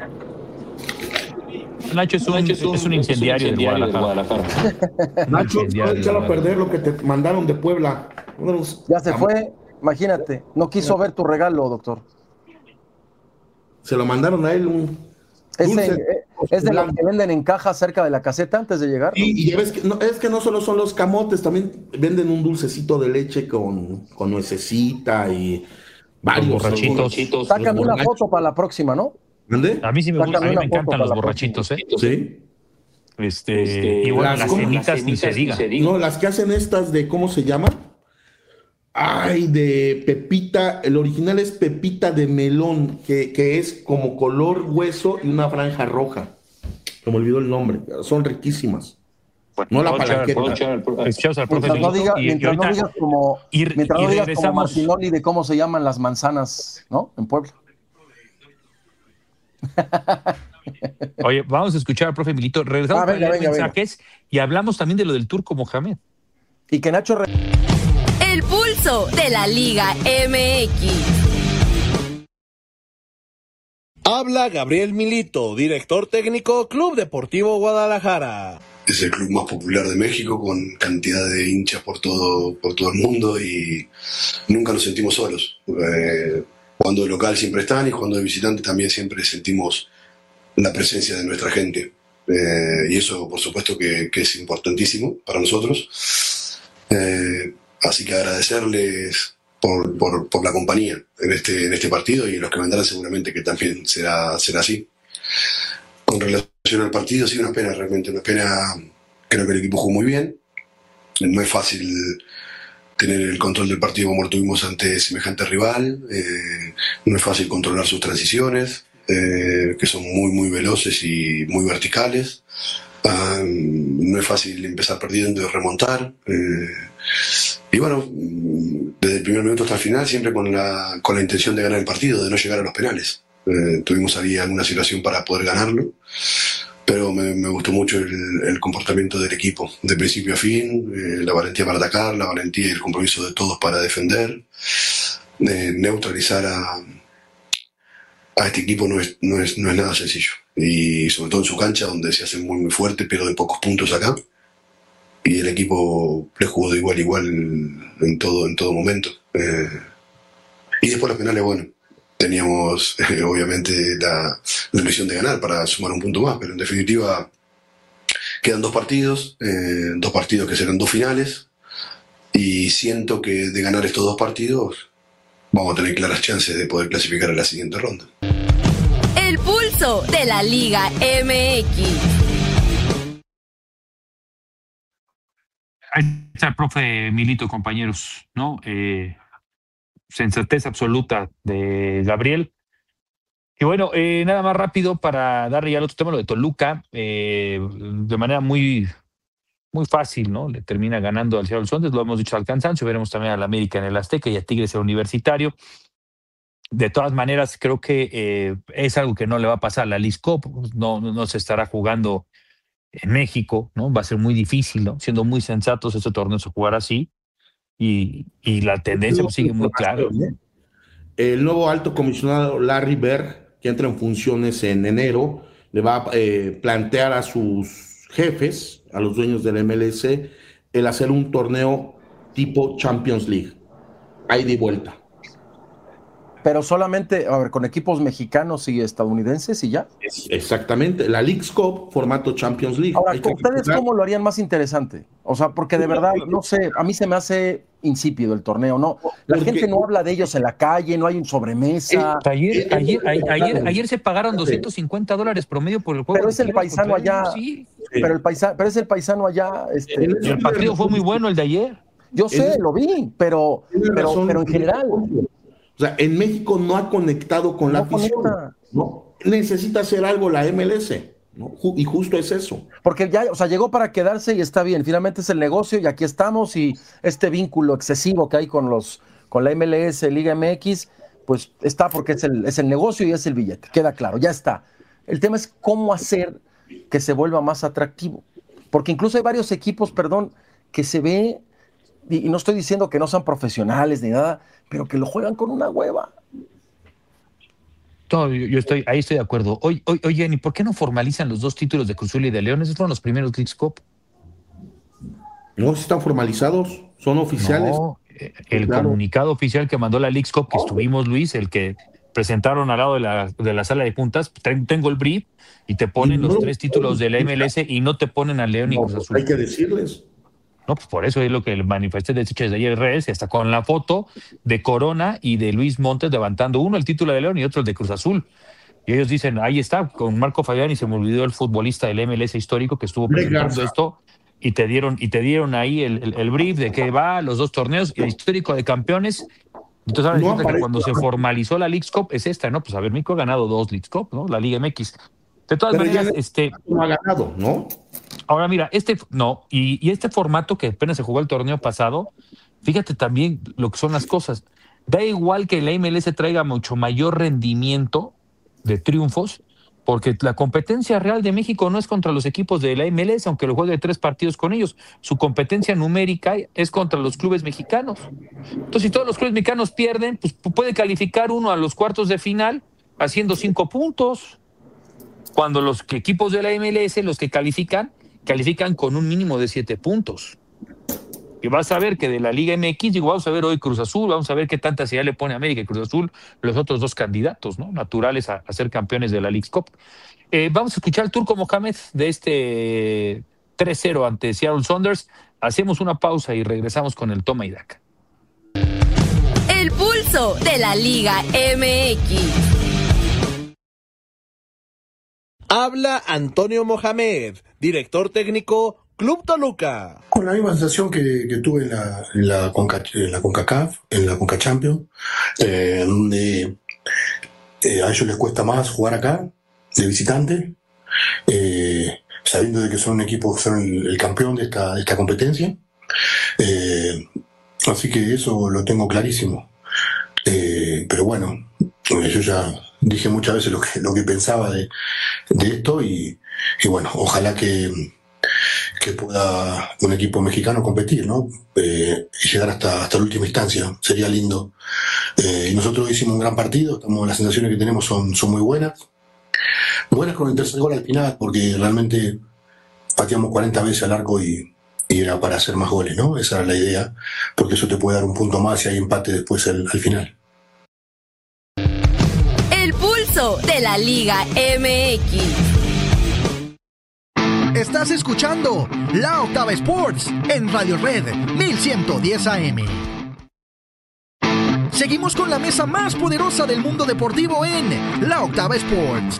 Nacho es un, Nacho es un, es un incendiario, es un incendiario de Guadalajara. De Guadalajara. Nacho, puede echar a perder lo que te mandaron de Puebla. Ya se fue, imagínate. No quiso ver tu regalo, doctor. Se lo mandaron a él un... Ese, es de lo que venden en cajas cerca de la caseta antes de llegar. ¿No? Y, y es, que no, es que no solo son los camotes, también venden un dulcecito de leche con, con nuececita y varios los borrachitos. Sácame una foto para la próxima, ¿no? ¿Dónde? A mí sí me, gusta, a mí me encantan los borrachitos, ¿eh? Sí. Este, este, y bueno, las, las cenitas ni se diga. No, las que hacen estas de, ¿cómo se llama? Ay, de pepita, el original es pepita de melón, que, que es como color hueso y una franja roja. Se me olvidó el nombre, son riquísimas. No la palanqueta. Mientras no digas mientras no digas como, y, mientras y no digas como regresamos... Martinoli de cómo se llaman las manzanas, ¿no? En Puebla. Oye, vamos a escuchar al profe Milito. Regresamos ah, venga, para venga, mensajes venga. Y hablamos también de lo del Turco Mohamed. Y que Nacho... Re... El pulso de la Liga M X. Habla Gabriel Milito, director técnico Club Deportivo Guadalajara. Es el club más popular de México, con cantidad de hinchas por todo, por todo el mundo, y nunca nos sentimos solos. Eh, cuando de local siempre están y cuando de visitante también siempre sentimos la presencia de nuestra gente. Eh, y eso, por supuesto, que, que es importantísimo para nosotros. Eh, Así que agradecerles por, por, por la compañía en este, en este partido, y los que vendrán seguramente que también será, será así. Con relación al partido, sí, una pena, realmente una pena. Creo que el equipo jugó muy bien. No es fácil tener el control del partido como lo tuvimos ante semejante rival. Eh, no es fácil controlar sus transiciones, eh, que son muy, muy veloces y muy verticales. Um, no es fácil empezar perdiendo y remontar. Eh, y bueno, desde el primer minuto hasta el final, siempre con la, con la intención de ganar el partido, de no llegar a los penales. Eh, tuvimos ahí alguna situación para poder ganarlo, pero me, me gustó mucho el, el comportamiento del equipo, de principio a fin, eh, la valentía para atacar, la valentía y el compromiso de todos para defender. Eh, neutralizar a, a este equipo no es, no, es, no es nada sencillo, y sobre todo en su cancha, donde se hace muy muy fuerte, pierde pocos puntos acá, y el equipo le jugó de igual a igual en todo, en todo momento. Eh, y después los penales, bueno, teníamos eh, obviamente la, la ilusión de ganar para sumar un punto más, pero en definitiva quedan dos partidos, eh, dos partidos que serán dos finales, y siento que de ganar estos dos partidos vamos a tener claras chances de poder clasificar a la siguiente ronda. El pulso de la Liga M X. Ahí está el profe Milito, compañeros, ¿no? Eh, sensatez absoluta de Gabriel. Y bueno, eh, nada más rápido para darle ya al otro tema, lo de Toluca, eh, de manera muy, muy fácil, ¿no? Le termina ganando al Seattle Sounders, lo hemos dicho al cansancio, veremos también al América en el Azteca y a Tigres el Universitario. De todas maneras, creo que eh, es algo que no le va a pasar a la Leagues Cup, no, no se estará jugando en México, ¿no? Va a ser muy difícil, ¿no? Siendo muy sensatos, este torneo se jugará así, y, y la tendencia pues, sigue muy clara. El nuevo alto comisionado Larry Berg, que entra en funciones en enero, le va a eh, plantear a sus jefes, a los dueños del M L S, el hacer un torneo tipo Champions League, ahí de vuelta. Pero solamente, a ver, con equipos mexicanos y estadounidenses y ya. Exactamente, la Leagues Cup, formato Champions League. Ahora, ¿ustedes cómo lo harían más interesante? O sea, porque de verdad, no sé, a mí se me hace insípido el torneo, ¿no? La porque, gente no habla de ellos en la calle, no hay un sobremesa. Eh, ayer, ayer, ayer, ayer, ayer se pagaron doscientos cincuenta dólares promedio por el juego. Pero es el paisano allá. Sí. Pero, el paisa, pero es el paisano allá. Este, el, el partido fue muy bueno el de ayer. Yo sé, lo vi, pero, pero, pero en general. O sea, en México no ha conectado con la afición, ¿no? Necesita hacer algo la M L S, ¿no? Y justo es eso. Porque ya, o sea, llegó para quedarse y está bien. Finalmente es el negocio y aquí estamos, y este vínculo excesivo que hay con los, con la M L S, Liga M X, pues está porque es el, es el negocio y es el billete. Queda claro, ya está. El tema es cómo hacer que se vuelva más atractivo. Porque incluso hay varios equipos, perdón, que se ve, y no estoy diciendo que no sean profesionales ni nada, pero que lo juegan con una hueva. No, yo, yo estoy, ahí estoy de acuerdo. Oye, oye, oye, ¿y por qué no formalizan los dos títulos de Cruz Azul y de León? Esos fueron los primeros Leagues Cup. No, están formalizados, son oficiales. No, el claro. comunicado oficial que mandó la Leagues Cup, que oh. estuvimos, Luis, el que presentaron al lado de la, de la sala de juntas, tengo el brief, y te ponen y no, los tres títulos de la M L S y no te ponen a León no, y Cruz Azul. Hay que decirles. No, pues por eso es lo que el manifesté de desde ayer en redes, hasta con la foto de Corona y de Luis Montes levantando uno el título de León y otro el de Cruz Azul. Y ellos dicen, ahí está, con Marco Fabián, y se me olvidó el futbolista del M L S histórico que estuvo presentando esto, y te dieron, y te dieron ahí el, el, el brief de qué va, los dos torneos, y el histórico de campeones. Entonces ahora no resulta que cuando se formalizó la Leagues Cup es esta, ¿no? Pues a ver, Mico ha ganado dos Leagues Cup, ¿no? La Liga M X. De todas Pero maneras, no, este... no ha ganado, ¿no? Ahora mira, este no, y, y este formato que apenas se jugó el torneo pasado, fíjate también lo que son las cosas. Da igual que la M L S traiga mucho mayor rendimiento de triunfos, porque la competencia real de México no es contra los equipos de la M L S, aunque lo juegue tres partidos con ellos. Su competencia numérica es contra los clubes mexicanos. Entonces, si todos los clubes mexicanos pierden, pues puede calificar uno a los cuartos de final haciendo cinco puntos. Cuando los equipos de la M L S, los que califican, califican con un mínimo de siete puntos. Y vas a ver que de la Liga M X, digo, vamos a ver hoy Cruz Azul, vamos a ver qué tanta ansiedad le pone América y Cruz Azul, los otros dos candidatos, ¿no? Naturales a, a ser campeones de la Leagues Cup. Eh, vamos a escuchar al Turco Mohamed de este tres cero ante Seattle Sounders. Hacemos una pausa y regresamos con el toma y daca. El pulso de la Liga M X. Habla Antonio Mohamed, director técnico, Club Toluca. Con la misma sensación que, que tuve en la, en la, Conca, en la CONCACAF, en la Conca Champions, eh, donde eh, a ellos les cuesta más jugar acá, de visitante, eh, sabiendo de que son un equipo, son el, el campeón de esta, de esta competencia. Eh, así que eso lo tengo clarísimo. Eh, pero bueno, yo ya dije muchas veces lo que, lo que pensaba de, de esto y, y bueno, ojalá que, que pueda un equipo mexicano competir, ¿no? Eh, y llegar hasta, hasta la última instancia, sería lindo. Eh, y nosotros hicimos un gran partido, estamos, las sensaciones que tenemos son, son muy buenas. Buenas con el tercer gol al final, porque realmente pateamos cuarenta veces al arco y, y era para hacer más goles, ¿no? Esa era la idea, porque eso te puede dar un punto más y hay empate después al, al final. El pulso de la Liga M X. Estás escuchando La Octava Sports en Radio Red mil ciento diez A M. Seguimos con la mesa más poderosa del mundo deportivo en La Octava Sports.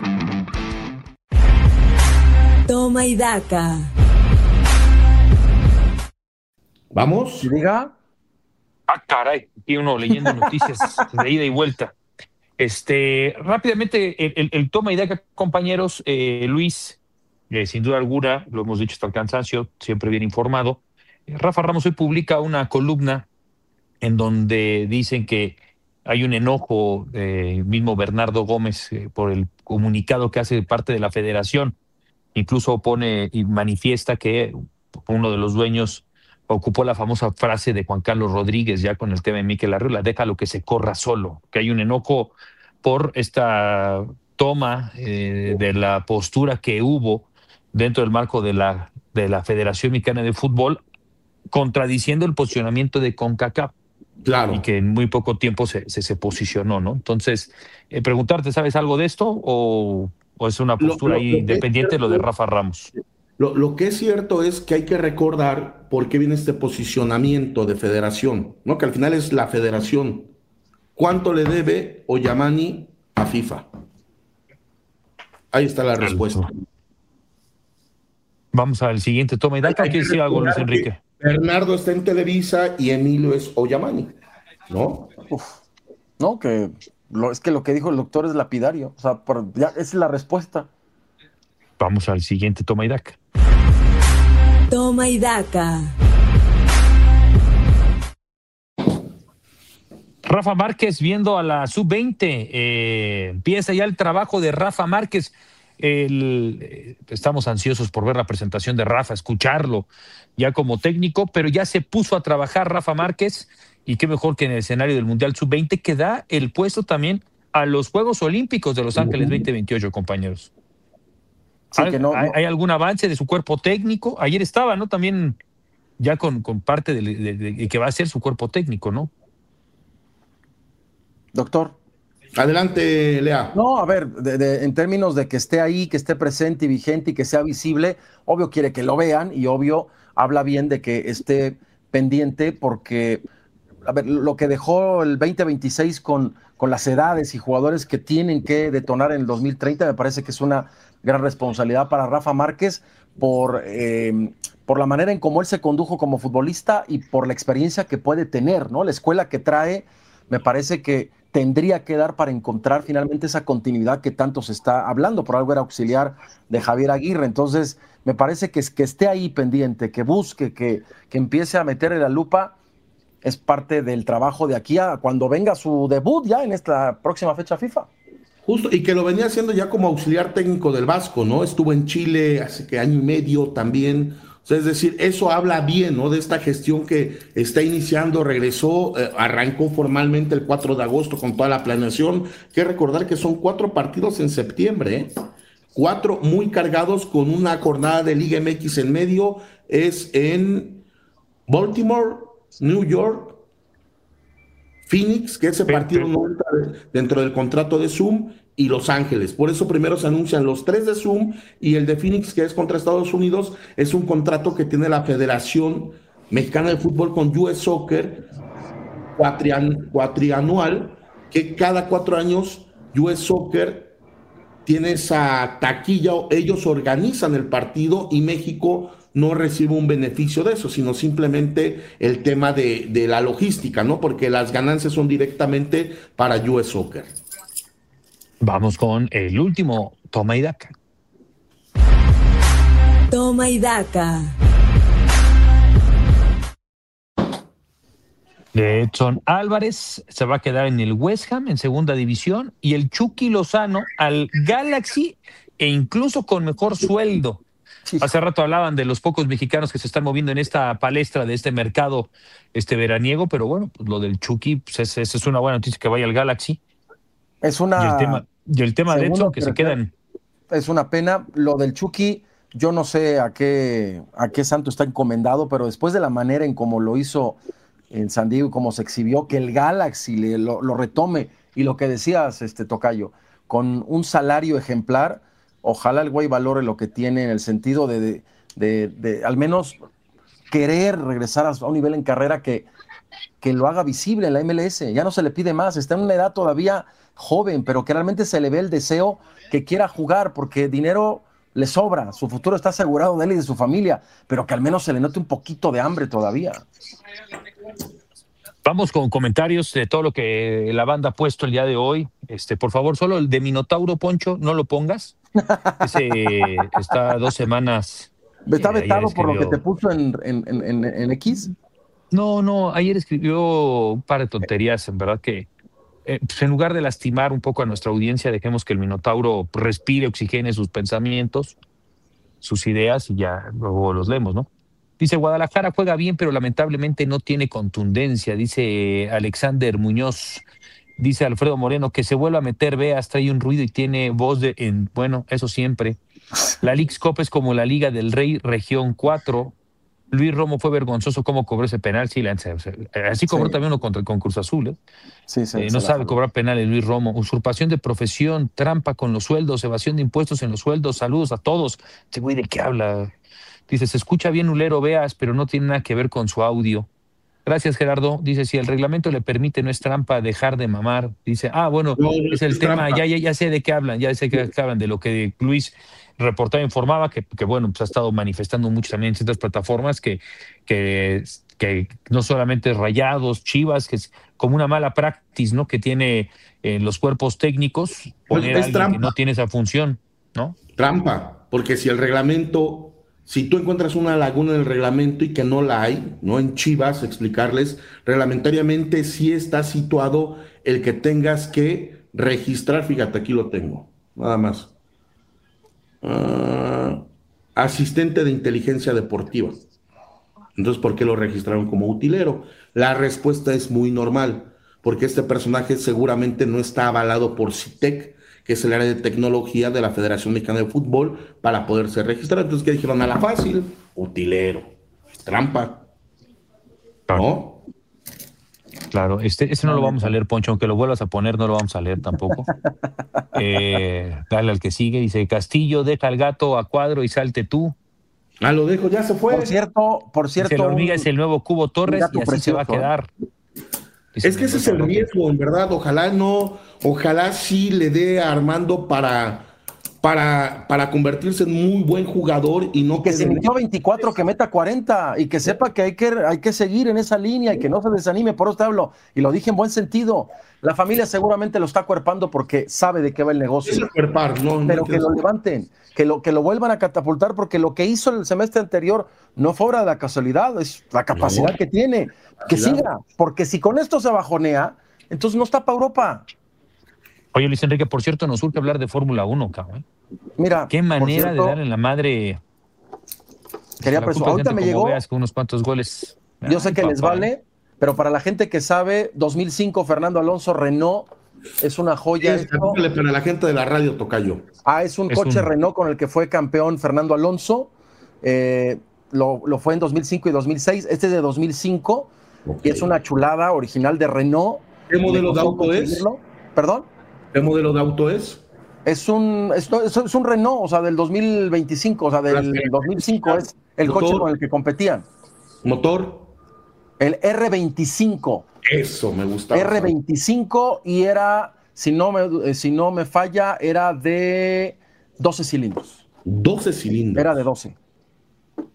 Toma y daca. ¿Vamos? ¿Diga? Ah, caray, aquí uno leyendo noticias de ida y vuelta. Este, rápidamente, el, el, el toma y daca, compañeros, eh, Luis, eh, sin duda alguna, lo hemos dicho hasta el cansancio, siempre bien informado. Eh, Rafa Ramos hoy publica una columna en donde dicen que hay un enojo, eh, mismo Bernardo Gómez, eh, por el comunicado que hace parte de la federación. Incluso pone y manifiesta que uno de los dueños ocupó la famosa frase de Juan Carlos Rodríguez, ya con el tema de Mikel Arriola, déjalo que se corra solo, que hay un enojo por esta toma eh, de la postura que hubo dentro del marco de la, de la Federación Mexicana de Fútbol, contradiciendo el posicionamiento de CONCACAF. Claro. Y que en muy poco tiempo se, se, se posicionó, ¿no? Entonces, eh, preguntarte, ¿sabes algo de esto o, o es una postura lo, lo, ahí lo independiente de lo de Rafa Ramos? Lo, lo que es cierto es que hay que recordar por qué viene este posicionamiento de federación, ¿no? Que al final es la federación. ¿Cuánto le debe Oyamani a FIFA? Ahí está la respuesta. Vamos al siguiente toma y daca. ¿Quieres decir algo, Luis Enrique? Bernardo está en Televisa y Emilio es Oyamani, ¿no? Uf, no, que lo, es que lo que dijo el doctor es lapidario. O sea, por, ya, esa es la respuesta. Vamos al siguiente toma y daca. Toma y daca. Rafa Márquez viendo a la sub veinte. Eh, empieza ya el trabajo de Rafa Márquez. El, eh, estamos ansiosos por ver la presentación de Rafa, escucharlo ya como técnico, pero ya se puso a trabajar Rafa Márquez y qué mejor que en el escenario del Mundial sub veinte que da el puesto también a los Juegos Olímpicos de Los Ángeles veinte veintiocho, compañeros. Sí, ¿Hay, que no, ¿hay, no. ¿Hay algún avance de su cuerpo técnico? Ayer estaba, ¿no? También ya con, con parte de, de, de, de que va a ser su cuerpo técnico, ¿no? Doctor. Adelante, Lea. No, a ver, de, de, en términos de que esté ahí, que esté presente y vigente y que sea visible, obvio quiere que lo vean y obvio habla bien de que esté pendiente porque, a ver, lo que dejó el veinte veintiséis con, con las edades y jugadores que tienen que detonar en el dos mil treinta me parece que es una gran responsabilidad para Rafa Márquez por, eh, por la manera en cómo él se condujo como futbolista y por la experiencia que puede tener, ¿no? La escuela que trae me parece que tendría que dar para encontrar finalmente esa continuidad que tanto se está hablando. Por algo era auxiliar de Javier Aguirre. Entonces, me parece que, que esté ahí pendiente, que busque, que, que empiece a meterle la lupa, es parte del trabajo de aquí a cuando venga su debut ya en esta próxima fecha FIFA. Justo, y que lo venía haciendo ya como auxiliar técnico del Vasco, ¿no? Estuvo en Chile hace que año y medio también. O sea, es decir, eso habla bien, ¿no? De esta gestión que está iniciando, regresó, eh, arrancó formalmente el cuatro de agosto con toda la planeación. Hay que recordar que son cuatro partidos en septiembre, ¿eh? Cuatro muy cargados con una jornada de Liga M X en medio. Es en Baltimore, New York, Phoenix, que ese partido no entra dentro del contrato de Zoom, y Los Ángeles. Por eso primero se anuncian los tres de Zoom y el de Phoenix, que es contra Estados Unidos, es un contrato que tiene la Federación Mexicana de Fútbol con U S Soccer cuatrian, cuatrianual, que cada cuatro años U S Soccer tiene esa taquilla, ellos organizan el partido y México no recibe un beneficio de eso, sino simplemente el tema de, de la logística, ¿no? Porque las ganancias son directamente para U S Soccer. Vamos con el último, toma y daca. Toma y daca. De Edson Álvarez se va a quedar en el West Ham en segunda división y el Chucky Lozano al Galaxy e incluso con mejor sueldo. Hace rato hablaban de los pocos mexicanos que se están moviendo en esta palestra de este mercado este veraniego, pero bueno, pues lo del Chucky, pues esa es, es una buena noticia que vaya al Galaxy. Es una... Y el tema, y el tema de Edson, que se quedan... Es una pena. Lo del Chucky, yo no sé a qué, a qué santo está encomendado, pero después de la manera en cómo lo hizo en San Diego y cómo se exhibió, que el Galaxy le, lo, lo retome, y lo que decías, este Tocayo, con un salario ejemplar, ojalá el güey valore lo que tiene en el sentido de, de, de, de al menos querer regresar a un nivel en carrera que, que lo haga visible en la M L S. Ya no se le pide más, está en una edad todavía joven, pero que realmente se le ve el deseo que quiera jugar, porque dinero le sobra, su futuro está asegurado de él y de su familia, pero que al menos se le note un poquito de hambre todavía. Vamos con comentarios de todo lo que la banda ha puesto el día de hoy. Este, por favor, solo el de Minotauro, Poncho, no lo pongas. Ese está dos semanas. ¿Está eh, vetado escribió... por lo que te puso en, en, en, en X? No, no, ayer escribió un par de tonterías, en verdad que eh, pues en lugar de lastimar un poco a nuestra audiencia, dejemos que el Minotauro respire, oxigene sus pensamientos, sus ideas y ya luego los leemos, ¿no? Dice, Guadalajara juega bien, pero lamentablemente no tiene contundencia, dice Alexander Muñoz. Dice Alfredo Moreno, que se vuelva a meter Veas, trae un ruido y tiene voz de... En, bueno, eso siempre. La Leagues Cup es como la Liga del Rey, región cuatro. Luis Romo fue vergonzoso cómo cobró ese penal. Sí, así cobró sí. también uno contra, con Cruz Azul. ¿eh? Sí, sí, eh, no sabe cobrar penales Luis Romo. Usurpación de profesión, trampa con los sueldos, evasión de impuestos en los sueldos. Saludos a todos. Este güey, ¿de qué habla? Dice, se escucha bien Ulero Veas, pero no tiene nada que ver con su audio. Gracias, Gerardo. Dice, si el reglamento le permite, no es trampa dejar de mamar. Dice, ah, bueno, no, no, es el es tema, ya, ya, ya sé de qué hablan, ya sé de qué hablan, de lo que Luis reportaba, informaba, que, que bueno, pues ha estado manifestando mucho también en ciertas plataformas, que, que, que no solamente Rayados, Chivas, que es como una mala praxis, ¿no? Que tiene en los cuerpos técnicos, poner es, es a alguien trampa. que no tiene esa función, ¿no? Trampa, porque si el reglamento... Si tú encuentras una laguna en el reglamento y que no la hay, ¿no? En Chivas, explicarles, reglamentariamente sí está situado el que tengas que registrar, fíjate, aquí lo tengo, nada más. Uh, asistente de inteligencia deportiva. Entonces, ¿por qué lo registraron como utilero? La respuesta es muy normal, porque este personaje seguramente no está avalado por CITEC, que es el área de tecnología de la Federación Mexicana de Fútbol, para poder ser registrado. Entonces, ¿qué dijeron? A la fácil, utilero, trampa, ¿no? Claro, este, este no lo vamos a leer, Poncho, aunque lo vuelvas a poner, no lo vamos a leer tampoco. eh, dale al que sigue, dice, Castillo, deja al gato a cuadro y salte tú. Ah, lo dejo, ya se fue. Por cierto, por cierto. Dice, la hormiga un, es el nuevo Cubo Torres y así precioso, se va a quedar. Dice, es que ese es el riesgo, en verdad. Ojalá no, ojalá sí le dé a Armando para, para, para convertirse en muy buen jugador y no que se metió veinticuatro, que meta cuarenta y que sepa que hay que, hay que seguir en esa línea y que no se desanime. Por eso te hablo, y lo dije en buen sentido. La familia seguramente lo está acuerpando porque sabe de qué va el negocio. Es acuerpar, no, pero no que lo levanten, que lo, que lo vuelvan a catapultar, porque lo que hizo el semestre anterior no fue obra de la casualidad, es la capacidad no. que tiene. Que siga, porque si con esto se bajonea, entonces no está para Europa. Oye, Luis Enrique, por cierto, nos urge hablar de Fórmula uno, cabrón. Mira, qué manera cierto, de darle la madre. Quería presumir, ahorita me llegó. Veas, con unos cuantos goles. Yo sé que papá. les vale, pero para la gente que sabe, dos mil cinco Fernando Alonso Renault es una joya. Es, para la gente de la radio, tocayo. Ah, es un es coche un... Renault con el que fue campeón Fernando Alonso. Eh, lo, lo fue en dos mil cinco y dos mil seis. Este es de dos mil cinco. Okay. Y es una chulada original de Renault. ¿Qué modelo de auto es? ¿Perdón? ¿Qué modelo de auto es? Es un, es, es un Renault, o sea, del dos mil veinticinco, o sea, del dos mil cinco es el motor, coche con el que competían. ¿Motor? El R veinticinco. Eso, me gustaba. R veinticinco y era, si no me, si no me falla, era de doce cilindros. doce cilindros. Era de doce.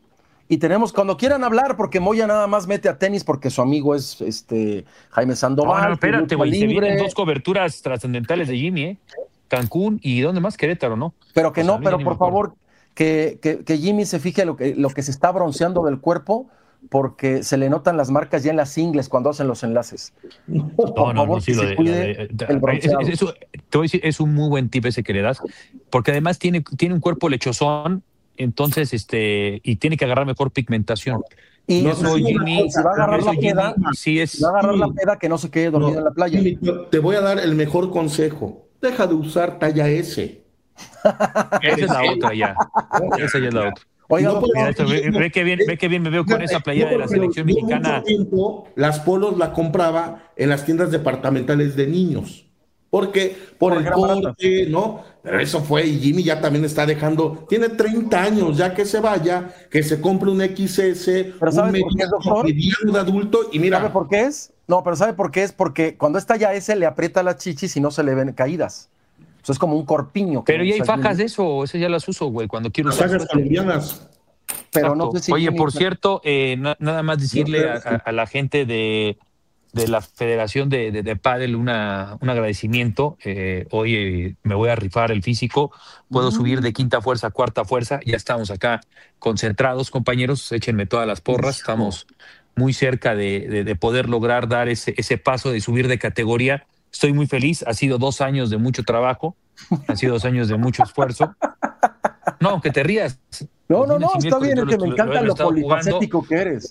Y tenemos, cuando quieran hablar, porque Moya nada más mete a tenis porque su amigo es este Jaime Sandoval. No, no, espérate, güey, se libre. vienen dos coberturas trascendentales de Jimmy, ¿eh? Cancún y ¿dónde más? Querétaro, ¿no? Pero que O sea, no, pero por favor, que, que, que Jimmy se fije lo que, lo que se está bronceando del cuerpo, porque se le notan las marcas ya en las ingles cuando hacen los enlaces. No, por no, no, favor, sí, que lo se de, cuide lo de- el bronceado. es- es- eso, te voy a decir, es un muy buen tip ese que le das, porque además tiene, tiene un cuerpo lechosón, entonces, este, y tiene que agarrar mejor pigmentación. Y No, eso, sí, Jimmy, si va a agarrar eso, la peda, Jimmy, sí es. si va a agarrar la peda, que no se quede dormido No, en la playa. Jimmy, yo te voy a dar el mejor consejo. Deja de usar talla S. Esa es la otra ya. Esa ya es la otra. Oiga, No doctor, Mira, esto, ve, ve que bien, ve que bien me veo con esa playera de la selección Yo mexicana. mucho tiempo las polos la compraba en las tiendas departamentales de niños. Porque por Porque el eran baratas. corte, ¿no? Pero eso fue, y Jimmy ya también está dejando, tiene treinta años, ya que se vaya, que se compre un X S, Pero un ¿sabes por qué, mediano, doctor? mediano de adulto, y mira, ¿Sabe por qué es? No, pero ¿sabe por qué es? Porque cuando está ya ese le aprieta las chichis y no se le ven caídas. Eso es como un corpiño. que Pero ya hay usa fajas Jimmy. de eso, esas ya las uso, güey, cuando quiero las usar. sagas colombianas. Pero no Exacto. sé si Oye, Jimmy- por cierto, eh, na- nada más decirle a, a- a la gente de, de la Federación de, de, de Pádel una, un agradecimiento. Eh, hoy eh, me voy a rifar el físico, puedo subir de quinta fuerza a cuarta fuerza. Ya estamos acá concentrados, compañeros, échenme todas las porras. Estamos muy cerca de, de- de poder lograr dar ese, ese paso de subir de categoría. Estoy muy feliz, ha sido dos años de mucho trabajo, han sido dos años de mucho esfuerzo. No, que te rías. No, Los no, lunes no, y está miércoles bien, yo es que lo- me lo- encanta lo he lo estado jugando. polifacético que eres.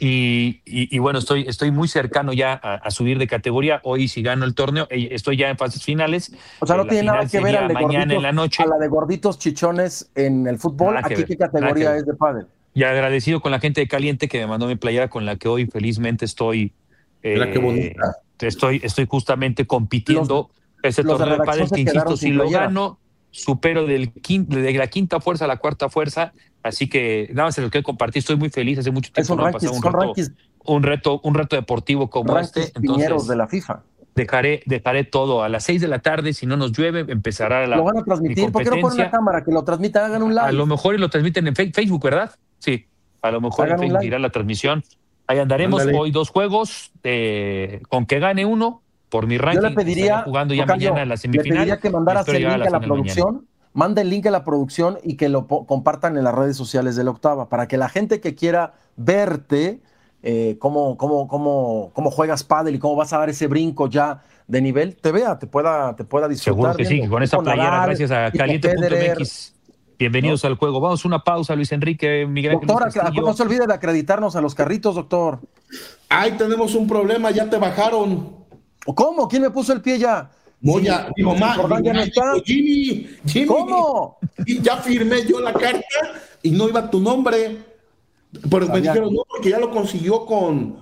Y, y- y bueno, estoy, estoy muy cercano ya a, a subir de categoría. Hoy si gano el torneo, eh, estoy ya en fases finales. O sea, no Eh, la tiene nada final que ver sería a la, de mañana gorditos, en la noche. a la de gorditos chichones en el fútbol. Nada que ¿Aquí ver, qué nada que categoría ver. es de pádel? Y agradecido con la gente de Caliente que me mandó mi playera con la que hoy felizmente estoy. Mira qué eh, bonita. Estoy, estoy justamente compitiendo ese los de torneo de redacción pádel se que, quedaron insisto, si sin lo playera. gano, supero del quin- de la quinta fuerza a la cuarta fuerza. Así que nada más se lo quiero compartir. Estoy muy feliz. Hace mucho tiempo Es un no me ha ranking, pasado un son reto, rankings, un reto, un reto deportivo como rankings este. piñeros Entonces, de la FIFA. dejaré, dejaré todo a las seis de la tarde. Si no nos llueve, empezará la Lo van a mi transmitir. ¿Por qué no ponen competencia. una cámara que lo transmita? Hagan un live. A lo mejor y lo transmiten en Fe- Facebook, ¿verdad? Sí, a lo mejor Hagan en un Facebook live. irá la transmisión. Ahí andaremos. Ándale. Hoy dos juegos, eh, con que gane uno, por mi ranking. Yo le pediría, estaré jugando ya tocayo, mañana en la le semifinal. pediría que mandaras Espero el llegar link a la final mañana. producción, manda el link a la producción y que lo po- compartan en las redes sociales de la Octava, para que la gente que quiera verte eh, cómo, cómo, cómo, cómo juegas pádel y cómo vas a dar ese brinco ya de nivel, te vea, te pueda, te pueda disfrutar. Seguro que sí, viendo con esa tipo playera, Nadal, gracias a tipo caliente punto Federer. m x. Bienvenidos al juego. Vamos a una pausa, Luis Enrique, Miguel Ángel Doctor, Castillo. no se olvide de acreditarnos a los carritos, doctor. Ay, tenemos un problema, ya te bajaron. ¿Cómo? ¿Quién me puso el pie ya? Moya, Sí, digo, más, Jordán ya no está. Jimmy, Jimmy. ¿Cómo? Y ya firmé yo la carta y no iba tu nombre. Pero me Sabía. dijeron, no, porque ya lo consiguió con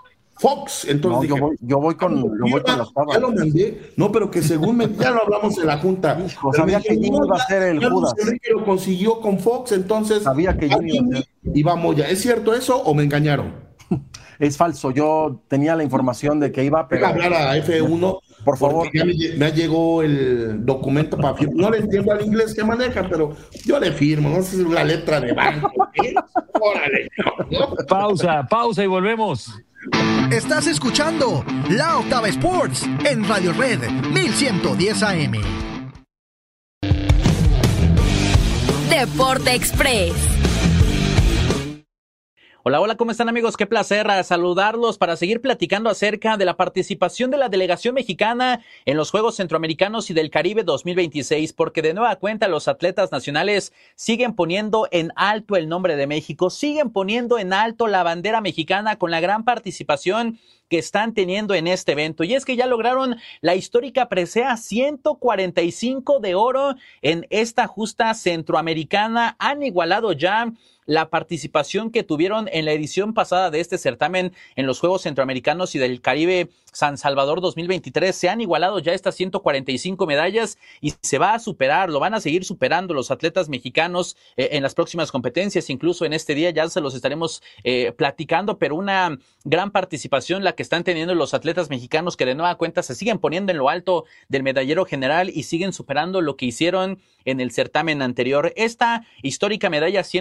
Fox. Entonces No, dije, yo voy, yo voy con, "Ah, yo voy con firma, la Octava. ya lo mandé. No, pero que según me, ya lo hablamos en la junta. Hijo, Pero me sabía que dijeron, Jimmy no, iba a ya- ser el ya Luis Judas. Enrique lo consiguió con Fox, entonces Sabía que a Jimmy iba a ser. y va Moya. ¿Es cierto eso o me engañaron? Es falso, yo tenía la información de que iba, pero... Voy a hablar a F uno, por favor. porque ya me, lle- me llegó el documento para firmar. No le entiendo al inglés que maneja, pero yo le firmo, no sé si es la letra de banco. ¿eh? Órale. ¿no? Pausa, pausa y volvemos. Estás escuchando La Octava Sports en Radio Red mil ciento diez A M. Deporte Express. Hola, hola, ¿cómo están, amigos? Qué placer saludarlos para seguir platicando acerca de la participación de la delegación mexicana en los Juegos Centroamericanos y del Caribe dos mil veintiséis, porque de nueva cuenta los atletas nacionales siguen poniendo en alto el nombre de México, siguen poniendo en alto la bandera mexicana con la gran participación que están teniendo en este evento. Y es que ya lograron la histórica presea ciento cuarenta y cinco de oro en esta justa centroamericana. Han igualado ya la participación que tuvieron en la edición pasada de este certamen en los Juegos Centroamericanos y del Caribe San Salvador dos mil veintitrés. Se han igualado ya estas ciento cuarenta y cinco medallas y se va a superar, lo van a seguir superando los atletas mexicanos eh, en las próximas competencias. Incluso en este día ya se los estaremos eh, platicando, pero una gran participación la que están teniendo los atletas mexicanos, que de nueva cuenta se siguen poniendo en lo alto del medallero general y siguen superando lo que hicieron en el certamen anterior. Esta histórica medalla ciento cuarenta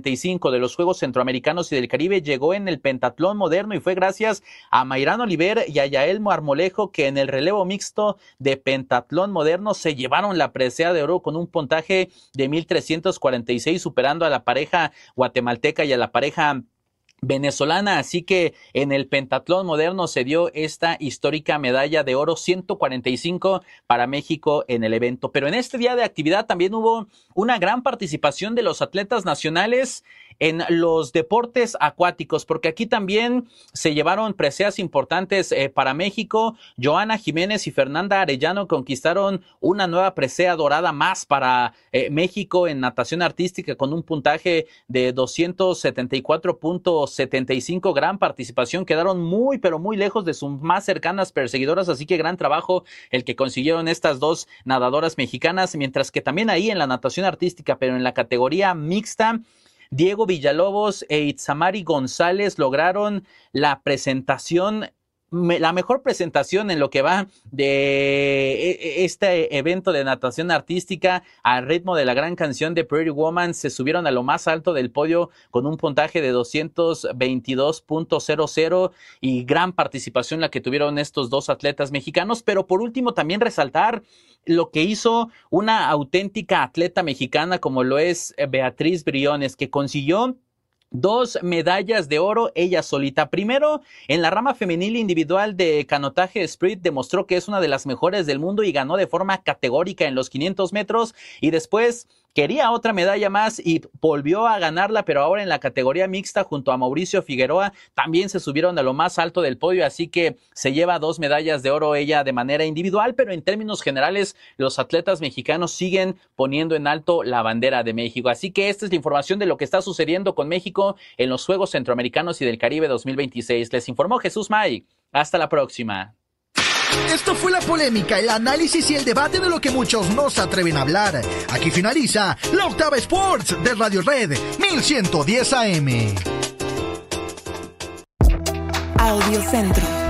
cuarenta y cinco de los Juegos Centroamericanos y del Caribe llegó en el pentatlón moderno y fue gracias a Mayrán Oliver y a Yael Marmolejo, que en el relevo mixto de pentatlón moderno se llevaron la presea de oro con un puntaje de mil trescientos cuarenta y seis, superando a la pareja guatemalteca y a la pareja venezolana. Así que en el pentatlón moderno se dio esta histórica medalla de oro, ciento cuarenta y cinco para México en el evento. Pero en este día de actividad también hubo una gran participación de los atletas nacionales en los deportes acuáticos, porque aquí también se llevaron preseas importantes eh, para México. Joana Jiménez y Fernanda Arellano conquistaron una nueva presea dorada más para eh, México en natación artística con un puntaje de doscientos setenta y cuatro punto setenta y cinco. Gran participación, quedaron muy pero muy lejos de sus más cercanas perseguidoras, así que gran trabajo el que consiguieron estas dos nadadoras mexicanas, mientras que también ahí en la natación artística, pero en la categoría mixta, Diego Villalobos e Itzamari González lograron la presentación, la mejor presentación en lo que va de este evento de natación artística al ritmo de la gran canción de Pretty Woman. Se subieron a lo más alto del podio con un puntaje de doscientos veintidós punto cero cero y gran participación la que tuvieron estos dos atletas mexicanos. Pero por último también resaltar lo que hizo una auténtica atleta mexicana como lo es Beatriz Briones, que consiguió dos medallas de oro ella solita. Primero, en la rama femenil individual de canotaje sprint, demostró que es una de las mejores del mundo y ganó de forma categórica en los quinientos metros, y después quería otra medalla más y volvió a ganarla, pero ahora en la categoría mixta junto a Mauricio Figueroa también se subieron a lo más alto del podio, así que se lleva dos medallas de oro ella de manera individual. Pero en términos generales los atletas mexicanos siguen poniendo en alto la bandera de México. Así que esta es la información de lo que está sucediendo con México en los Juegos Centroamericanos y del Caribe dos mil veintiséis. Les informó Jesús May. Hasta la próxima. Esto fue la polémica, el análisis y el debate de lo que muchos no se atreven a hablar. Aquí finaliza la Octava Sports de Radio Red mil ciento diez A M. Audio Centro.